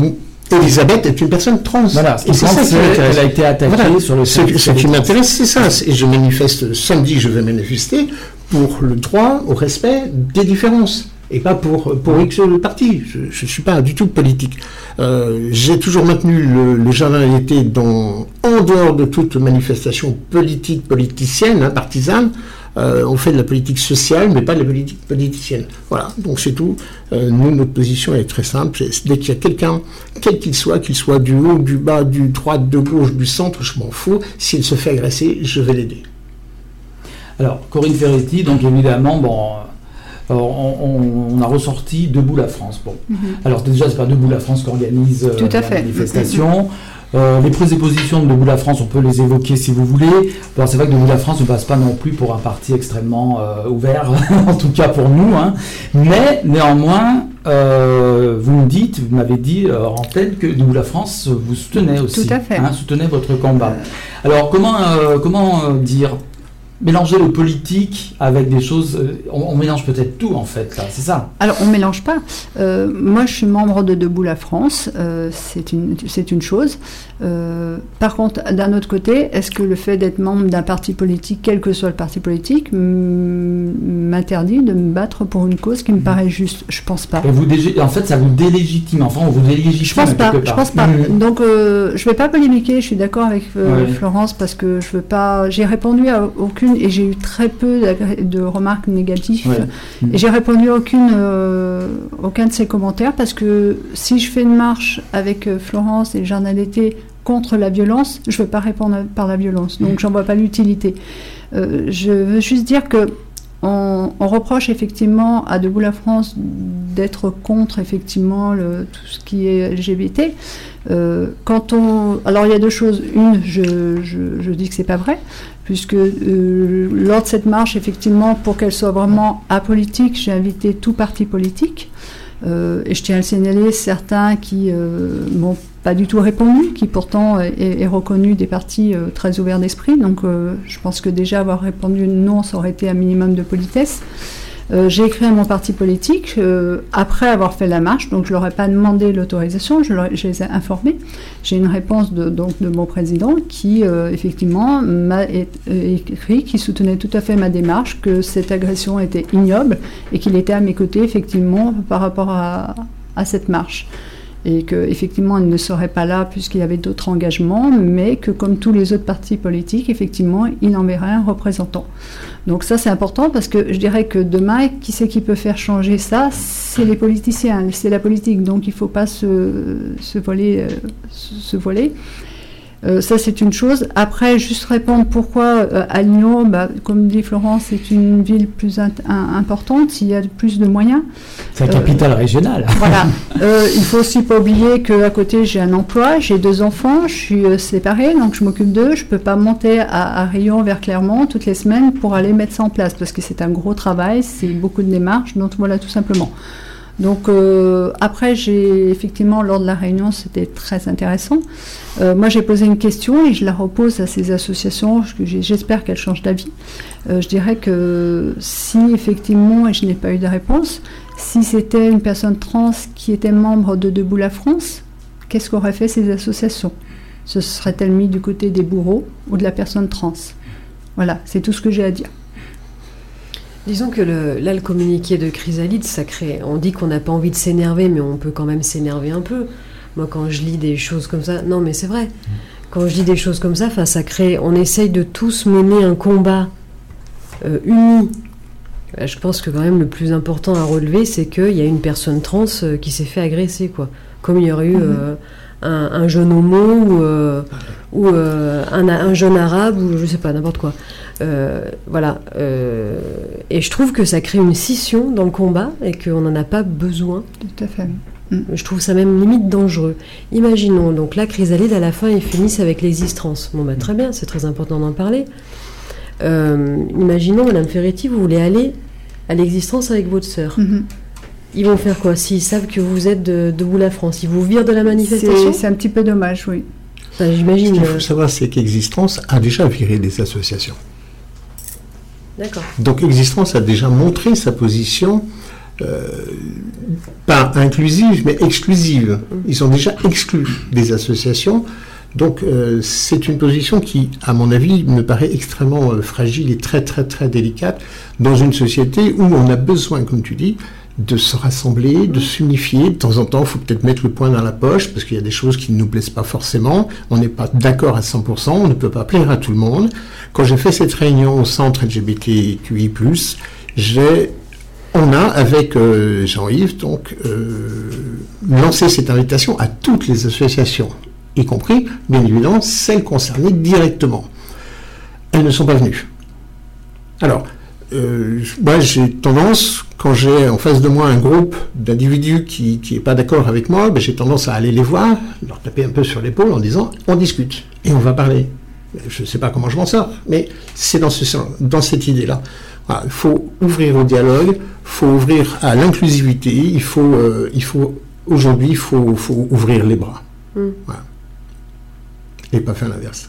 [SPEAKER 5] Elisabeth est une personne trans.
[SPEAKER 2] Voilà,
[SPEAKER 5] et c'est ça qui m'intéresse.
[SPEAKER 2] Elle a été attaquée sur le
[SPEAKER 5] Ce qui m'intéresse, c'est ça. Et je manifeste, samedi, je vais manifester pour le droit au respect des différences. Et pas pour X le parti. Je ne suis pas du tout politique. J'ai toujours maintenu le jardin d'été en dehors de toute manifestation politique, politicienne, partisane. On fait de la politique sociale, mais pas de la politique politicienne. Voilà, donc c'est tout. Nous, notre position est très simple. Dès qu'il y a quelqu'un, quel qu'il soit du haut, du bas, du droit, de gauche, du centre, je m'en fous. S'il se fait agresser, je vais l'aider.
[SPEAKER 2] Alors, Corinne Ferretti, donc évidemment, on a ressorti Debout la France. Bon. Alors déjà, c'est pas Debout la France qui organise la manifestation. Les prises de position de Debout la France, on peut les évoquer si vous voulez. Bon, c'est vrai que Debout la France ne passe pas non plus pour un parti extrêmement ouvert, en tout cas pour nous. Hein. Mais néanmoins, vous m'avez dit en antenne que Debout la France vous soutenait aussi.
[SPEAKER 4] Tout à fait.
[SPEAKER 2] Soutenait votre combat. Alors comment dire mélanger le politique avec des choses, on mélange peut-être tout en fait, là, c'est ça?
[SPEAKER 4] Alors on mélange pas. Moi je suis membre de Debout la France, c'est une chose. Par contre, d'un autre côté, est-ce que le fait d'être membre d'un parti politique, quel que soit le parti politique, m'interdit de me battre pour une cause qui me paraît juste? Je pense pas.
[SPEAKER 2] Et en fait, ça vous délégitime. Enfin, on vous délégitime.
[SPEAKER 4] Je pense pas. Donc, je vais pas polémiquer. Je suis d'accord avec Florence parce que je veux pas. J'ai répondu à aucune et j'ai eu très peu de remarques négatives. Et j'ai répondu à aucun de ces commentaires parce que si je fais une marche avec Florence et le Jardin d'été contre la violence, je ne veux pas répondre par la violence. Donc, j'en vois pas l'utilité. Je veux juste dire que on reproche effectivement à Debout la France d'être contre effectivement tout ce qui est LGBT. Alors il y a deux choses. Une, je dis que c'est pas vrai, puisque lors de cette marche, effectivement, pour qu'elle soit vraiment apolitique, j'ai invité tout parti politique. Et je tiens à le signaler, certains qui m'ont pas du tout répondu, qui pourtant est reconnu des partis très ouverts d'esprit. Donc je pense que déjà avoir répondu non, ça aurait été un minimum de politesse. J'ai écrit à mon parti politique après avoir fait la marche, donc je leur ai pas demandé l'autorisation, je les ai informés. J'ai une réponse de mon président qui effectivement m'a écrit, qui soutenait tout à fait ma démarche, que cette agression était ignoble et qu'il était à mes côtés effectivement par rapport à cette marche. Et qu'effectivement, elle ne serait pas là puisqu'il y avait d'autres engagements, mais que comme tous les autres partis politiques, effectivement, il enverrait un représentant. Donc ça, c'est important parce que je dirais que demain, qui c'est qui peut faire changer ça? C'est les politiciens, c'est la politique. Donc il ne faut pas se voiler. Ça, c'est une chose. Après, juste répondre pourquoi à Lyon, comme dit Florence, c'est une ville plus importante, il y a plus de moyens.
[SPEAKER 2] C'est la capitale régionale.
[SPEAKER 4] Voilà. Il faut aussi pas oublier qu'à côté, j'ai un emploi, j'ai 2 enfants, je suis séparée, donc je m'occupe d'eux. Je ne peux pas monter à Riom vers Clermont toutes les semaines pour aller mettre ça en place, parce que c'est un gros travail, c'est beaucoup de démarches, donc voilà, tout simplement. Donc après, j'ai effectivement, lors de la réunion, c'était très intéressant. Moi, j'ai posé une question et je la repose à ces associations, j'espère qu'elles changent d'avis. Je dirais que si effectivement, et je n'ai pas eu de réponse, si c'était une personne trans qui était membre de Debout la France, qu'est-ce qu'auraient fait ces associations? Se serait-elle mis du côté des bourreaux ou de la personne trans? Voilà, c'est tout ce que j'ai à dire.
[SPEAKER 8] Disons que le communiqué de Chrysalide, ça crée... On dit qu'on n'a pas envie de s'énerver, mais on peut quand même s'énerver un peu. Moi, quand je lis des choses comme ça... Non, mais c'est vrai. Quand je lis des choses comme ça, ça crée... On essaye de tous mener un combat uni. Je pense que quand même le plus important à relever, c'est qu'il y a une personne trans qui s'est fait agresser, quoi. Comme il y aurait eu un jeune homo ou un jeune arabe ou je sais pas, n'importe quoi. Voilà. Et je trouve que ça crée une scission dans le combat et qu'on n'en a pas besoin.
[SPEAKER 4] Tout à fait.
[SPEAKER 8] Je trouve ça même limite dangereux. Imaginons, donc là, Chrysalide, à la fin, ils finissent avec l'existence. Bon, très bien, c'est très important d'en parler. Imaginons, Madame Ferretti, vous voulez aller à l'existence avec votre sœur. Ils vont faire quoi s'ils savent que vous êtes de Debout la France? Ils vous virent de la manifestation?
[SPEAKER 4] C'est un petit peu dommage, oui.
[SPEAKER 8] J'imagine.
[SPEAKER 5] Ce qu'il faut savoir, c'est qu'Existence a déjà viré des associations.
[SPEAKER 8] D'accord.
[SPEAKER 5] Donc Existence a déjà montré sa position pas inclusives, mais exclusives. Ils sont déjà exclus des associations. Donc, c'est une position qui, à mon avis, me paraît extrêmement fragile et très, très, très délicate dans une société où on a besoin, comme tu dis, de se rassembler, de s'unifier. De temps en temps, il faut peut-être mettre le poing dans la poche, parce qu'il y a des choses qui ne nous plaisent pas forcément. On n'est pas d'accord à 100%, on ne peut pas plaire à tout le monde. Quand j'ai fait cette réunion au centre LGBTQI+, on a, avec Jean-Yves, donc, lancé cette invitation à toutes les associations, y compris, bien évidemment, celles concernées directement. Elles ne sont pas venues. Alors, moi, j'ai tendance, quand j'ai en face de moi un groupe d'individus qui n'est pas d'accord avec moi, j'ai tendance à aller les voir, leur taper un peu sur l'épaule en disant « on discute et on va parler ». Je ne sais pas comment je m'en sors, mais c'est dans cette idée-là. Voilà, il faut ouvrir au dialogue, il faut ouvrir à l'inclusivité, aujourd'hui, il faut ouvrir les bras. Voilà. Et pas faire l'inverse.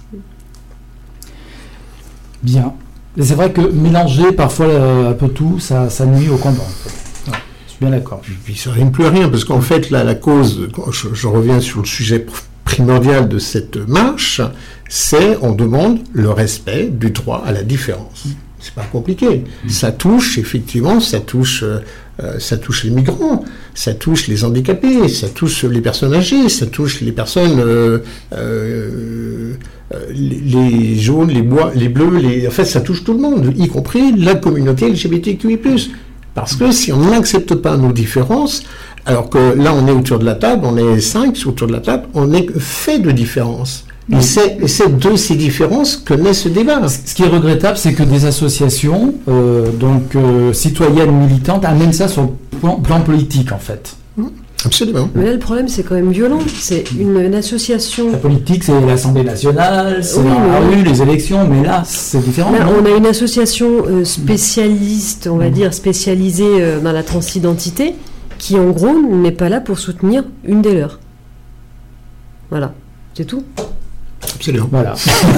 [SPEAKER 2] Bien. Et c'est vrai que mélanger parfois un peu tout, ça nuit au combat. En fait. Ouais, je suis bien d'accord.
[SPEAKER 5] Puis ça rime plus à rien, parce qu'en fait, là, la cause, je reviens sur le sujet primordial de cette marche, c'est on demande le respect du droit à la différence. C'est pas compliqué. Ça touche, effectivement, ça touche les migrants, ça touche les handicapés, ça touche les personnes âgées, ça touche les personnes, les jaunes, les bleus, en fait, ça touche tout le monde, y compris la communauté LGBTQI+. Parce que si on n'accepte pas nos différences, alors que là, on est autour de la table, on est 5 autour de la table, on est fait de différences. Et c'est de ces différences que naît ce débat.
[SPEAKER 2] Ce qui est regrettable, c'est que des associations, citoyennes, militantes, amènent ça sur le plan politique, en fait.
[SPEAKER 5] Absolument.
[SPEAKER 8] Mais là, le problème, c'est quand même violent. C'est une association...
[SPEAKER 2] La politique, c'est l'Assemblée nationale, c'est la rue, les élections, mais là, c'est différent.
[SPEAKER 8] Là, on a une association spécialiste, on va dire, spécialisée dans la transidentité, qui, en gros, n'est pas là pour soutenir une des leurs. Voilà. C'est tout.
[SPEAKER 5] Absolument.
[SPEAKER 2] Voilà.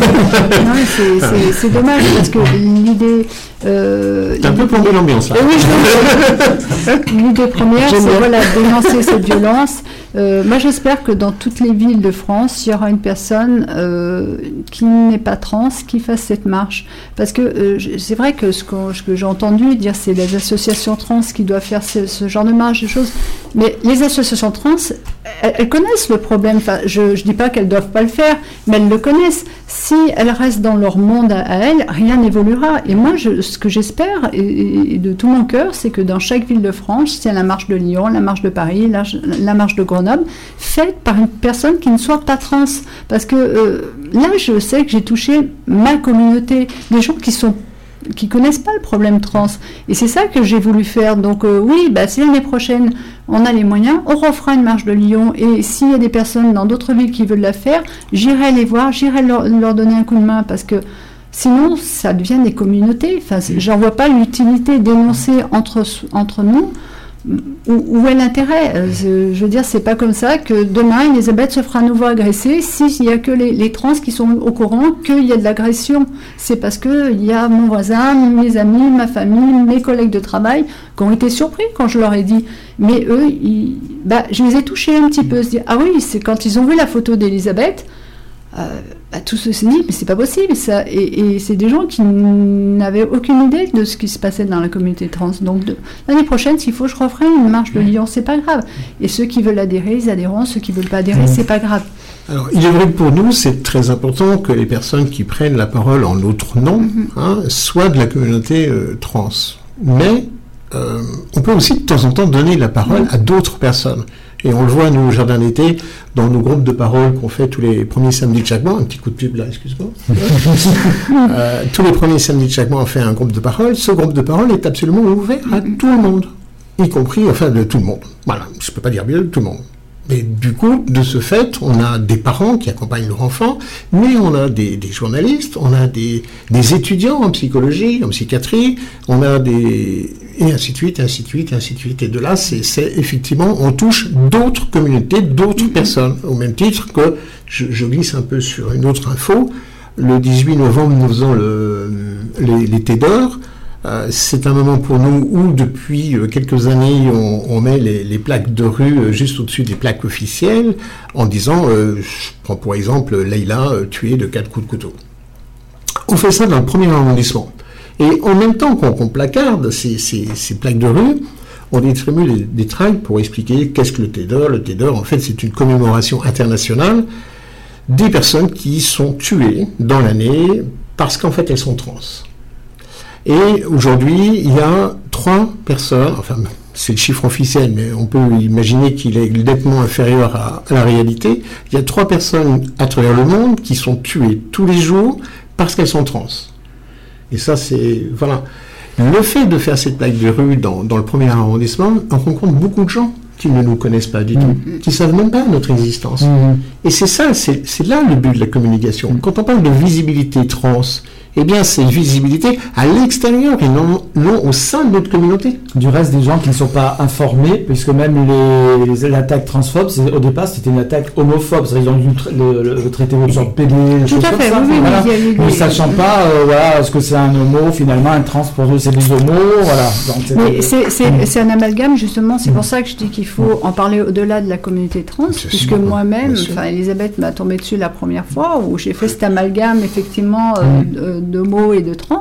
[SPEAKER 7] C'est dommage parce que l'idée.
[SPEAKER 5] T'as un peu plombé l'ambiance là.
[SPEAKER 7] Oui, l'idée première, c'est dénoncer cette violence. Moi, j'espère que dans toutes les villes de France, il y aura une personne qui n'est pas trans qui fasse cette marche. Parce que c'est vrai que ce que j'ai entendu dire, c'est les associations trans qui doivent faire ce genre de marche, des choses. Mais les associations trans, elles connaissent le problème. Enfin, je ne dis pas qu'elles ne doivent pas le faire, mais elles le connaissent. Si elles restent dans leur monde à elles, rien n'évoluera. Et moi, ce que j'espère, et de tout mon cœur, c'est que dans chaque ville de France, il y a la marche de Lyon, la marche de Paris, la marche de Grenoble, faite par une personne qui ne soit pas trans. Parce que là, je sais que j'ai touché ma communauté, des gens qui connaissent pas le problème trans. Et c'est ça que j'ai voulu faire. Donc oui, si l'année prochaine, on a les moyens, on refera une marche de Lyon. Et s'il y a des personnes dans d'autres villes qui veulent la faire, j'irai les voir, j'irai leur donner un coup de main, parce que sinon, ça devient des communautés. Enfin, j'en vois pas l'utilité d'énoncer entre nous. Où est l'intérêt ? Je veux dire, c'est pas comme ça que demain, Elisabeth se fera à nouveau agresser s'il n'y a que les trans qui sont au courant qu'il y a de l'agression. C'est parce qu'il y a mon voisin, mes amis, ma famille, mes collègues de travail qui ont été surpris quand je leur ai dit. Mais eux, je les ai touchés un petit peu. Se dire, ah oui, c'est quand ils ont vu la photo d'Elisabeth. Tout se dit, mais c'est pas possible ça. Et c'est des gens qui n'avaient aucune idée de ce qui se passait dans la communauté trans. Donc l'année prochaine, s'il faut, je referai une marche de Lyon, c'est pas grave. Et ceux qui veulent adhérer, ils adhéreront. Ceux qui veulent pas adhérer, c'est pas grave.
[SPEAKER 5] Alors, il est vrai que pour nous, c'est très important que les personnes qui prennent la parole en notre nom soient de la communauté trans. Mais on peut aussi de temps en temps donner la parole à d'autres personnes. Et on le voit, nous, au Jardin d'été, dans nos groupes de parole qu'on fait tous les premiers samedis de chaque mois. Un petit coup de pub là, excuse-moi. Tous les premiers samedis de chaque mois, on fait un groupe de parole. Ce groupe de parole est absolument ouvert à tout le monde, y compris, de tout le monde. Voilà, je ne peux pas dire bien de tout le monde. Et du coup, de ce fait, on a des parents qui accompagnent leurs enfants, mais on a des journalistes, on a des étudiants en psychologie, en psychiatrie, on a et ainsi de suite, ainsi de suite, ainsi de suite. Et de là, c'est effectivement, on touche d'autres communautés, d'autres personnes, au même titre que, je glisse un peu sur une autre info, le 18 novembre, nous faisons l'été d'or. C'est un moment pour nous où, depuis quelques années, on met les plaques de rue juste au-dessus des plaques officielles en disant, je prends pour exemple Leïla tuée de 4 coups de couteau. On fait ça dans le 1er arrondissement. Et en même temps qu'on placarde ces plaques de rue, on distribue des tracts pour expliquer qu'est-ce que le TEDOR. Le TEDOR, en fait, c'est une commémoration internationale des personnes qui sont tuées dans l'année parce qu'en fait, elles sont trans. Et aujourd'hui, il y a 3 personnes, enfin, c'est le chiffre officiel, mais on peut imaginer qu'il est nettement inférieur à la réalité. Il y a 3 personnes à travers le monde qui sont tuées tous les jours parce qu'elles sont trans. Et ça, c'est... Voilà. Le fait de faire cette plaque de rue dans le 1er arrondissement, on rencontre beaucoup de gens qui ne nous connaissent pas du tout, qui ne savent même pas notre existence. Et c'est ça, c'est là le but de la communication. Quand on parle de visibilité trans, eh bien, c'est une visibilité à l'extérieur et non au sein de notre communauté.
[SPEAKER 2] Du reste, des gens qui ne sont pas informés, puisque même l'attaque transphobe, au départ, c'était une attaque homophobe. C'est-à-dire qu'ils ont dû le traiter de sorte PD, des choses comme ça.
[SPEAKER 7] Oui,
[SPEAKER 2] voilà. Ne sachant pas, voilà, ce que c'est un homo, finalement, un trans, pour eux, c'est des homos, voilà. Donc,
[SPEAKER 7] mais c'est un amalgame, justement. C'est pour ça que je dis qu'il faut en parler au-delà de la communauté trans, puisque moi-même, Elisabeth m'a tombé dessus la première fois, où j'ai fait cet amalgame, effectivement, d'homo et de trans,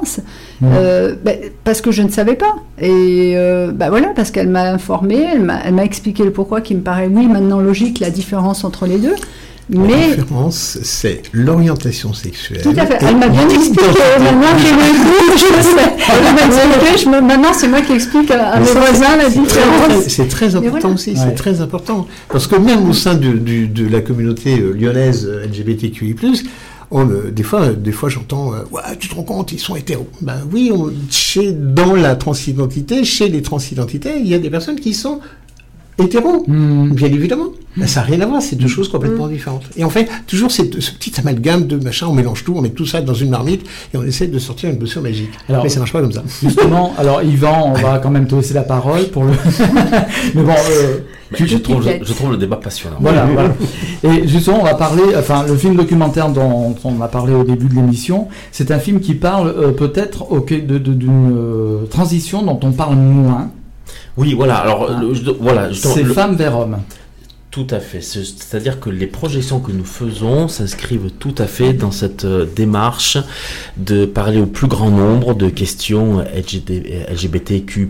[SPEAKER 7] parce que je ne savais pas. Et voilà, parce qu'elle m'a informée, elle m'a expliqué le pourquoi, qui me paraît, maintenant logique, la différence entre les deux. Mais
[SPEAKER 5] la différence, c'est l'orientation sexuelle.
[SPEAKER 7] Tout à fait. Elle m'a bien expliqué. Maintenant, j'ai le goût, je sais. Elle m'a expliqué. Maintenant, c'est moi qui explique à mes voisins la différence.
[SPEAKER 5] C'est très important aussi. Ouais. C'est très important. Parce que même au sein de la communauté lyonnaise LGBTQI+, des fois, j'entends tu te rends compte, ils sont hétéros. Ben oui, dans la transidentité, chez les transidentités, il y a des personnes qui sont hétéros, bien évidemment. Ben, ça n'a rien à voir, c'est 2 choses complètement différentes. Et en fait, toujours ce petit amalgame de machin, on mélange tout, on met tout ça dans une marmite et on essaie de sortir une potion magique. Alors, mais ça marche pas comme ça.
[SPEAKER 2] Justement, alors Yvan, on va quand même te laisser la parole pour le... Mais bon...
[SPEAKER 6] je trouve le débat passionnant.
[SPEAKER 2] Voilà. Et justement, on va parler, le film documentaire dont on a parlé au début de l'émission, c'est un film qui parle peut-être d'une transition dont on parle moins.
[SPEAKER 6] Oui, voilà. Alors,
[SPEAKER 2] c'est Femmes vers Hommes.
[SPEAKER 6] Tout à fait. C'est-à-dire que les projections que nous faisons s'inscrivent tout à fait dans cette démarche de parler au plus grand nombre de questions LGBTQ++++,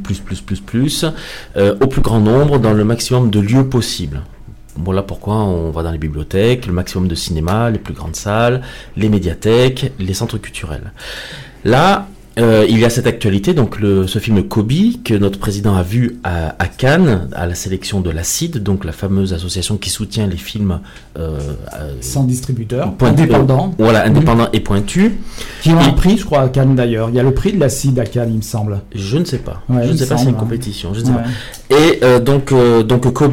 [SPEAKER 6] au plus grand nombre dans le maximum de lieux possibles. Voilà pourquoi on va dans les bibliothèques, le maximum de cinéma, les plus grandes salles, les médiathèques, les centres culturels. Là, il y a cette actualité, donc ce film Kobe, que notre président a vu à Cannes, à la sélection de la CID, donc la fameuse association qui soutient les films
[SPEAKER 2] sans distributeur, indépendants.
[SPEAKER 6] Indépendants et pointus.
[SPEAKER 2] Qui ont un prix, je crois, à Cannes d'ailleurs. Il y a le prix de la CID à Cannes, il me semble.
[SPEAKER 6] Je ne sais pas. Je ne sais pas si c'est une compétition. Je ne sais pas. Et donc Kobe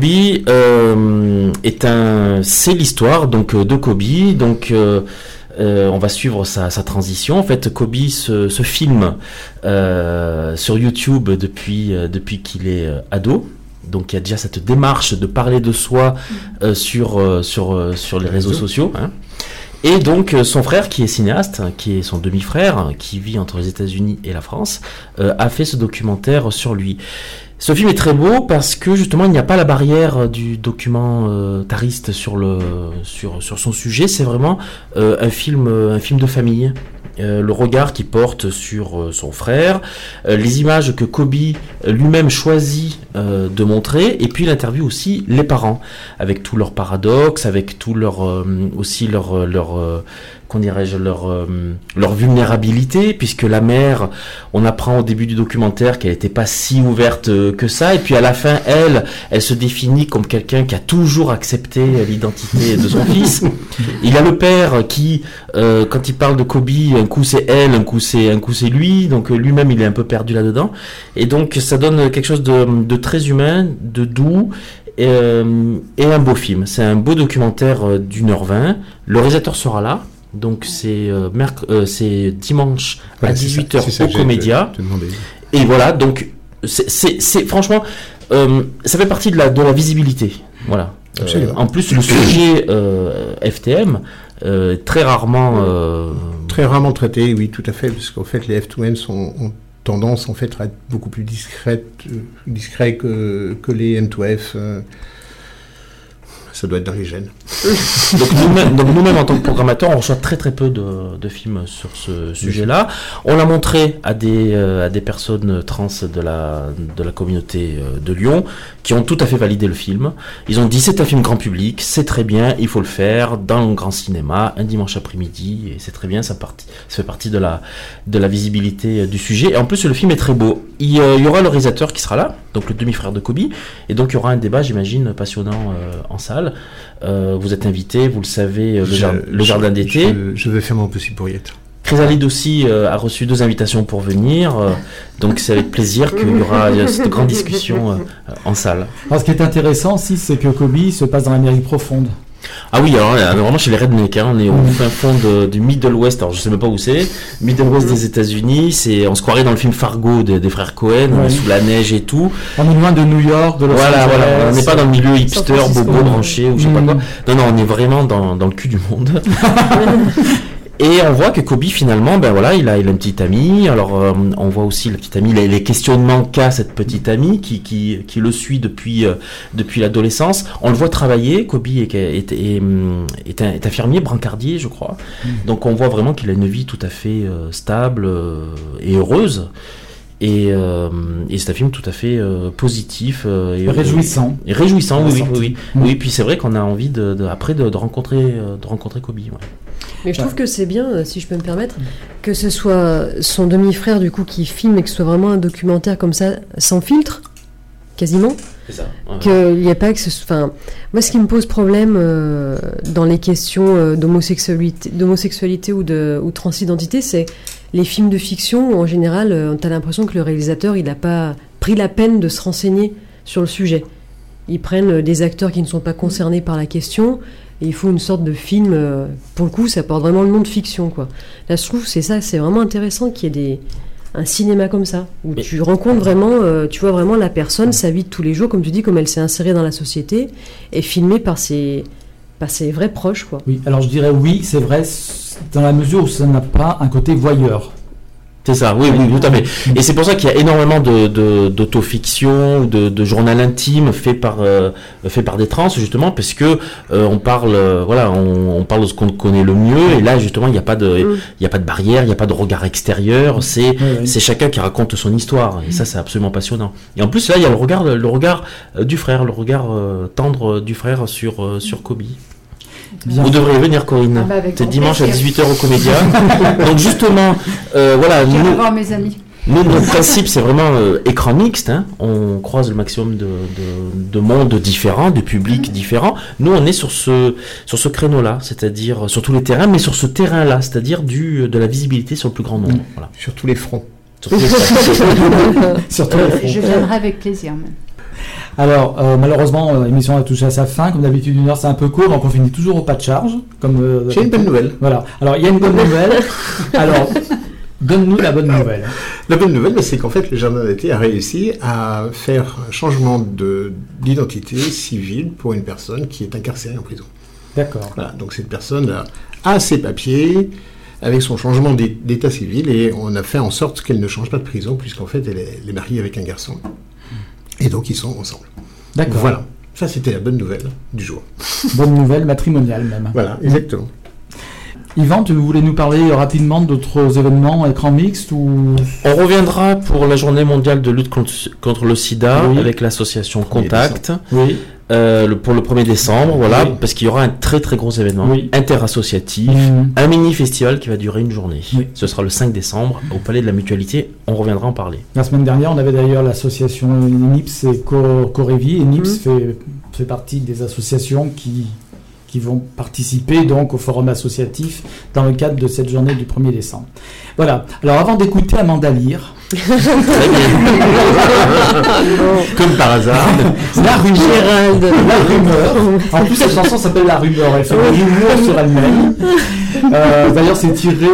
[SPEAKER 6] c'est l'histoire de Kobe. Donc on va suivre sa transition. En fait, Kobe se filme sur YouTube depuis qu'il est ado. Donc il y a déjà cette démarche de parler de soi sur les réseaux sociaux. Hein. Et donc son frère, qui est cinéaste, qui est son demi-frère, qui vit entre les États-Unis et la France, a fait ce documentaire sur lui. Ce film est très beau parce que justement il n'y a pas la barrière du documentariste sur son sujet. C'est vraiment un film de famille. Le regard qu'il porte sur son frère, les images que Kobe lui-même choisit de montrer, et puis il interviewe aussi les parents avec tous leurs paradoxes, avec tout leur vulnérabilité, puisque la mère, on apprend au début du documentaire qu'elle n'était pas si ouverte que ça, et puis à la fin, elle se définit comme quelqu'un qui a toujours accepté l'identité de son fils. Il y a le père qui, quand il parle de Kobe, un coup c'est elle, un coup c'est lui, donc lui-même il est un peu perdu là-dedans, et donc ça donne quelque chose de très humain, de doux, et un beau film. C'est un beau documentaire d'1h20. Le réalisateur sera là. Donc c'est dimanche à 18h au Comédia. Et voilà, donc c'est franchement, ça fait partie de la visibilité. Voilà. En plus, le sujet FTM très rarement
[SPEAKER 5] traité, oui, tout à fait, parce qu'en fait les F2M ont tendance en fait à être beaucoup plus discret que les M2F. Ça doit être dans les gènes.
[SPEAKER 6] Donc nous-mêmes, en tant que programmateurs, on reçoit très très peu de films sur ce sujet-là. On l'a montré à des personnes trans de la communauté de Lyon qui ont tout à fait validé le film. Ils ont dit c'est un film grand public, c'est très bien, il faut le faire dans le grand cinéma, un dimanche après-midi, et c'est très bien, ça fait partie de la visibilité du sujet. Et en plus, le film est très beau. Il y aura le réalisateur qui sera là, donc le demi-frère de Kobe, et donc il y aura un débat, j'imagine, passionnant en salle. Vous êtes invité, vous le savez, le jardin d'été.
[SPEAKER 5] Je vais faire mon possible pour y être.
[SPEAKER 6] Chrysalide aussi a reçu 2 invitations pour venir, donc c'est avec plaisir qu'il y aura cette grande discussion en salle.
[SPEAKER 2] Alors, ce qui est intéressant aussi, c'est que Kobe se passe dans l'Amérique profonde.
[SPEAKER 6] Ah oui, alors vraiment chez les rednecks, on est au fin fond du Middle West, alors je sais même pas où c'est, Middle West des États-Unis, on se croirait dans le film Fargo des frères Cohen, on est sous la neige et tout.
[SPEAKER 2] On est loin de New York, de Los Angeles.
[SPEAKER 6] Voilà, on n'est pas dans le milieu hipster, bobo, branché, ou je sais pas quoi. Non, on est vraiment dans le cul du monde. Et on voit que Kobe finalement, il a une petite amie. Alors on voit aussi la petite amie, les questionnements qu'a cette petite amie qui le suit depuis l'adolescence. On le voit travailler. Kobe est infirmier, brancardier, je crois. Donc on voit vraiment qu'il a une vie tout à fait stable et heureuse. Et c'est un film tout à fait positif et
[SPEAKER 2] réjouissant.
[SPEAKER 6] Et réjouissant, oui. Oui, puis c'est vrai qu'on a envie après de rencontrer Kobe. Ouais.
[SPEAKER 8] Mais je trouve que c'est bien, si je peux me permettre, que ce soit son demi-frère du coup qui filme et que ce soit vraiment un documentaire comme ça, sans filtre, quasiment.
[SPEAKER 6] C'est ça. Ouais.
[SPEAKER 8] Qu'il n'y a pas que enfin, moi, ce qui me pose problème dans les questions d'homosexualité ou transidentité, c'est les films de fiction où en général, tu as l'impression que le réalisateur, il n'a pas pris la peine de se renseigner sur le sujet. Ils prennent des acteurs qui ne sont pas concernés par la question. Et il faut une sorte de film, pour le coup, ça porte vraiment le nom de fiction, quoi. Là, je trouve c'est vraiment intéressant qu'il y ait un cinéma comme ça, où tu rencontres vraiment, tu vois vraiment la personne, sa vie de tous les jours, comme tu dis, comme elle s'est insérée dans la société, et filmée par ses vrais proches, quoi.
[SPEAKER 2] Oui, alors je dirais oui, c'est vrai, dans la mesure où ça n'a pas un côté voyeur.
[SPEAKER 6] C'est ça, oui, tout à fait. Et c'est pour ça qu'il y a énormément d'autofiction, de journal intime fait par des trans, justement, parce que on parle de ce qu'on connaît le mieux, et là, justement, il n'y a pas de barrière, il n'y a pas de regard extérieur, c'est chacun qui raconte son histoire, et ça, c'est absolument passionnant. Et en plus, là, il y a le regard du frère, le regard tendre du frère sur Kobe. Bien. Vous devriez venir, Corinne. C'est dimanche à 18h au Comédia. Donc justement, voilà.
[SPEAKER 4] Je vais voir mes amis.
[SPEAKER 6] Notre principe, c'est vraiment écran mixte. On croise le maximum de mondes différents, de publics différents. Nous, on est sur ce créneau-là, c'est-à-dire sur tous les terrains, mais sur ce terrain-là, c'est-à-dire de la visibilité sur le plus grand nombre. Voilà.
[SPEAKER 5] Sur tous les fronts.
[SPEAKER 2] Sur tous les fronts.
[SPEAKER 4] Je viendrai avec plaisir. Même.
[SPEAKER 2] Alors, malheureusement, l'émission a touché à sa fin. Comme d'habitude, 1 heure, c'est un peu court, donc on finit toujours au pas de charge.
[SPEAKER 5] J'ai une bonne nouvelle.
[SPEAKER 2] Voilà. Alors, il y a une bonne nouvelle. Alors, donne-nous la bonne nouvelle.
[SPEAKER 5] La bonne nouvelle, c'est qu'en fait, le Jardin d'été a réussi à faire un changement d'identité civile pour une personne qui est incarcérée en prison.
[SPEAKER 2] D'accord.
[SPEAKER 5] Voilà, donc cette personne a ses papiers avec son changement d'état civil, et on a fait en sorte qu'elle ne change pas de prison, puisqu'en fait, elle est mariée avec un garçon. Et donc, ils sont ensemble.
[SPEAKER 2] D'accord.
[SPEAKER 5] Voilà. Ça, c'était la bonne nouvelle du jour.
[SPEAKER 2] Bonne nouvelle matrimoniale, même.
[SPEAKER 5] Voilà, exactement.
[SPEAKER 2] Yvan, tu voulais nous parler rapidement d'autres événements écran mixte ou...
[SPEAKER 6] On reviendra pour la journée mondiale de lutte contre le sida, avec l'association Contact.
[SPEAKER 2] Oui.
[SPEAKER 6] Pour le 1er décembre, voilà, parce qu'il y aura un très très gros événement interassociatif, un mini-festival qui va durer une journée. Oui. Ce sera le 5 décembre au Palais de la Mutualité, on reviendra en parler.
[SPEAKER 2] La semaine dernière, on avait d'ailleurs l'association NIPS et Corévi, et NIPS fait partie des associations qui vont participer donc au forum associatif dans le cadre de cette journée du 1er décembre. Voilà, alors avant d'écouter Amanda Lear,
[SPEAKER 5] comme par hasard,
[SPEAKER 2] La rumeur. En plus, cette chanson s'appelle La rumeur. Elle fait de l'humour sur elle-même. D'ailleurs, c'est tiré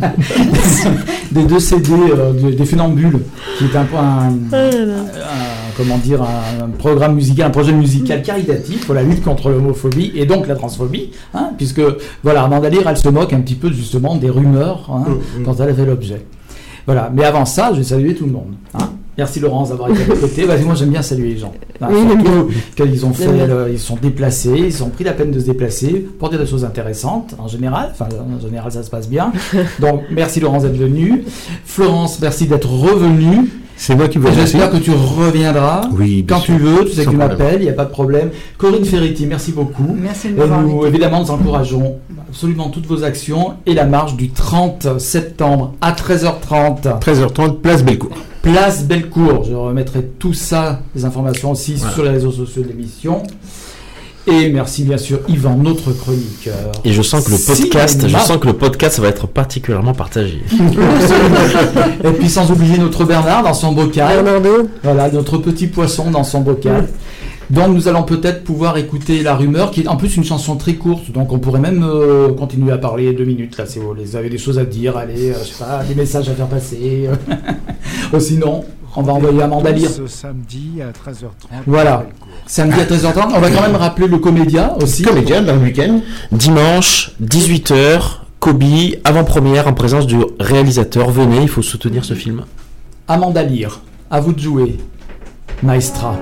[SPEAKER 2] des 2 CD des Funambules, qui est un un programme musical, un projet musical caritatif pour la lutte contre l'homophobie et donc la transphobie, hein, puisque voilà, Amanda Lear, elle se moque un petit peu justement des rumeurs quand elle a fait l'objet. Voilà, mais avant ça, je vais saluer tout le monde. Hein. Merci Laurence d'avoir été à côté. Vas-y, moi j'aime bien saluer les gens.
[SPEAKER 8] Oui,
[SPEAKER 2] surtout qu'ils ont fait, ils sont déplacés, ils ont pris la peine de se déplacer pour dire des choses intéressantes en général. Enfin, en général, ça se passe bien. Donc, merci Laurence d'être venue. Florence, merci d'être revenue.
[SPEAKER 5] C'est moi qui vous remercie.
[SPEAKER 2] J'espère que tu reviendras quand tu veux. Tu sais que tu m'appelles, il n'y a pas de problème. Corinne Ferretti, merci beaucoup.
[SPEAKER 4] Merci de m'avoir invité.
[SPEAKER 2] Nous, évidemment, nous encourageons absolument toutes vos actions et la marche du 30 septembre à 13h30.
[SPEAKER 5] 13h30, place Bellecour.
[SPEAKER 2] Place Bellecour. Je remettrai tout ça, les informations aussi sur les réseaux sociaux de l'émission. Et merci bien sûr Yvan, notre chroniqueur.
[SPEAKER 6] Et je sens que le podcast va être particulièrement partagé.
[SPEAKER 2] Et puis sans oublier notre Bernard dans son bocal.
[SPEAKER 8] Bernardo.
[SPEAKER 2] Voilà, notre petit poisson dans son bocal. Donc nous allons peut-être pouvoir écouter La Rumeur, qui est en plus une chanson très courte, donc on pourrait même continuer à parler 2 minutes là, si vous avez des choses à dire, allez, je sais pas, des messages à faire passer. Sinon, on va envoyer Amanda Lear.
[SPEAKER 3] Ce samedi à 13h30.
[SPEAKER 2] Voilà, samedi à 13h30. On va quand même rappeler le Comédia aussi.
[SPEAKER 5] Comédia dans le week-end.
[SPEAKER 6] Dimanche, 18h, Kobe, avant-première en présence du réalisateur. Venez, il faut soutenir ce film.
[SPEAKER 2] Amanda Lear, à vous de jouer. Maestra.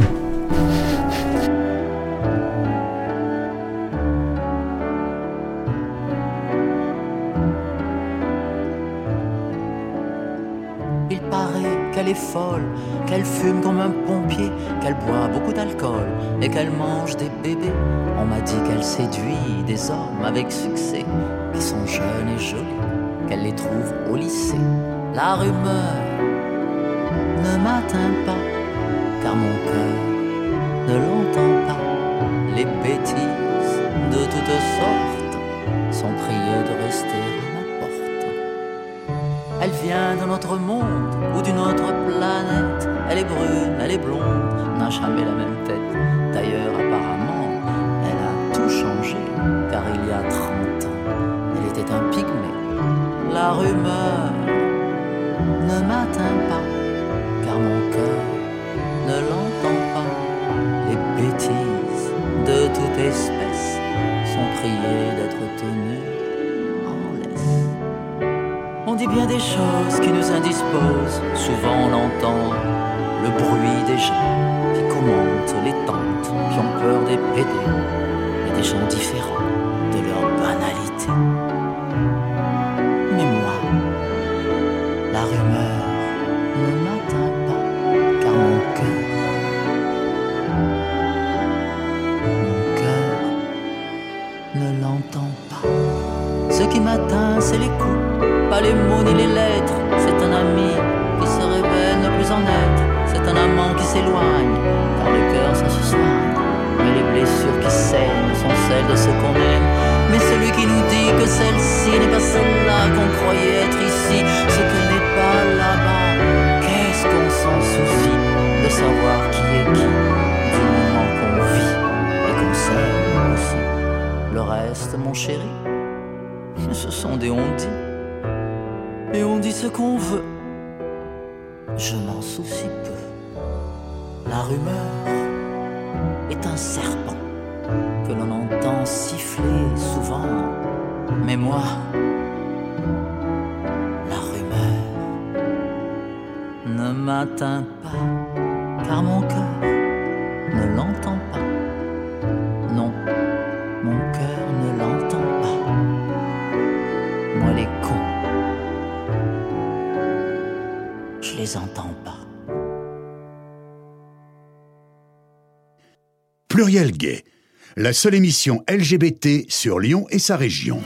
[SPEAKER 9] Il paraît qu'elle est folle, qu'elle fume comme un pompier, qu'elle boit beaucoup d'alcool et qu'elle mange des bébés. On m'a dit qu'elle séduit des hommes avec succès, qui sont jeunes et jolis, qu'elle les trouve au lycée. La rumeur ne m'atteint pas, car mon cœur ne l'entend pas. Les bêtises de toutes sortes sont priées de rester à ma porte. Elle vient d'un autre monde ou d'une autre planète. Elle est brune, elle est blonde, n'a jamais la même tête. D'ailleurs, apparemment, elle a tout changé, car il y a 30 ans, elle était un pygmée. La rumeur ne m'atteint pas, car mon cœur ne l'entend pas. Les bêtises de toute espèce sont priées d'être tenues en laisse. On dit bien des choses qui nous indisposent. Souvent on entend le bruit des gens qui commentent les tentes, qui ont peur des PD, et des gens différents de leur banalité. Mais moi, la rumeur ne m'atteint pas, car mon cœur ne l'entend pas. Ce qui m'atteint, c'est les coups, pas les mots ni les lettres. C'est un ami qui se révèle ne plus en être. C'est un amant qui s'éloigne, car le cœur ça se soigne. Mais les blessures qui saignent sont celles de ceux qu'on aime. Mais celui qui nous dit que celle-ci n'est pas celle-là qu'on croyait être ici, ce que n'est pas là-bas, qu'est-ce qu'on s'en soucie de savoir qui est qui, du moment qu'on vit et qu'on s'aime aussi. Le reste, mon chéri, ce sont des on-dit. Et on dit ce qu'on veut, je m'en soucie peu. La rumeur est un serpent que l'on entend siffler souvent. Mais moi, la rumeur ne m'atteint pas, car mon cœur ne l'entend pas. Non, mon cœur ne l'entend pas. Moi les cons, je les entends pas.
[SPEAKER 1] Pluriel Gay, la seule émission LGBT sur Lyon et sa région.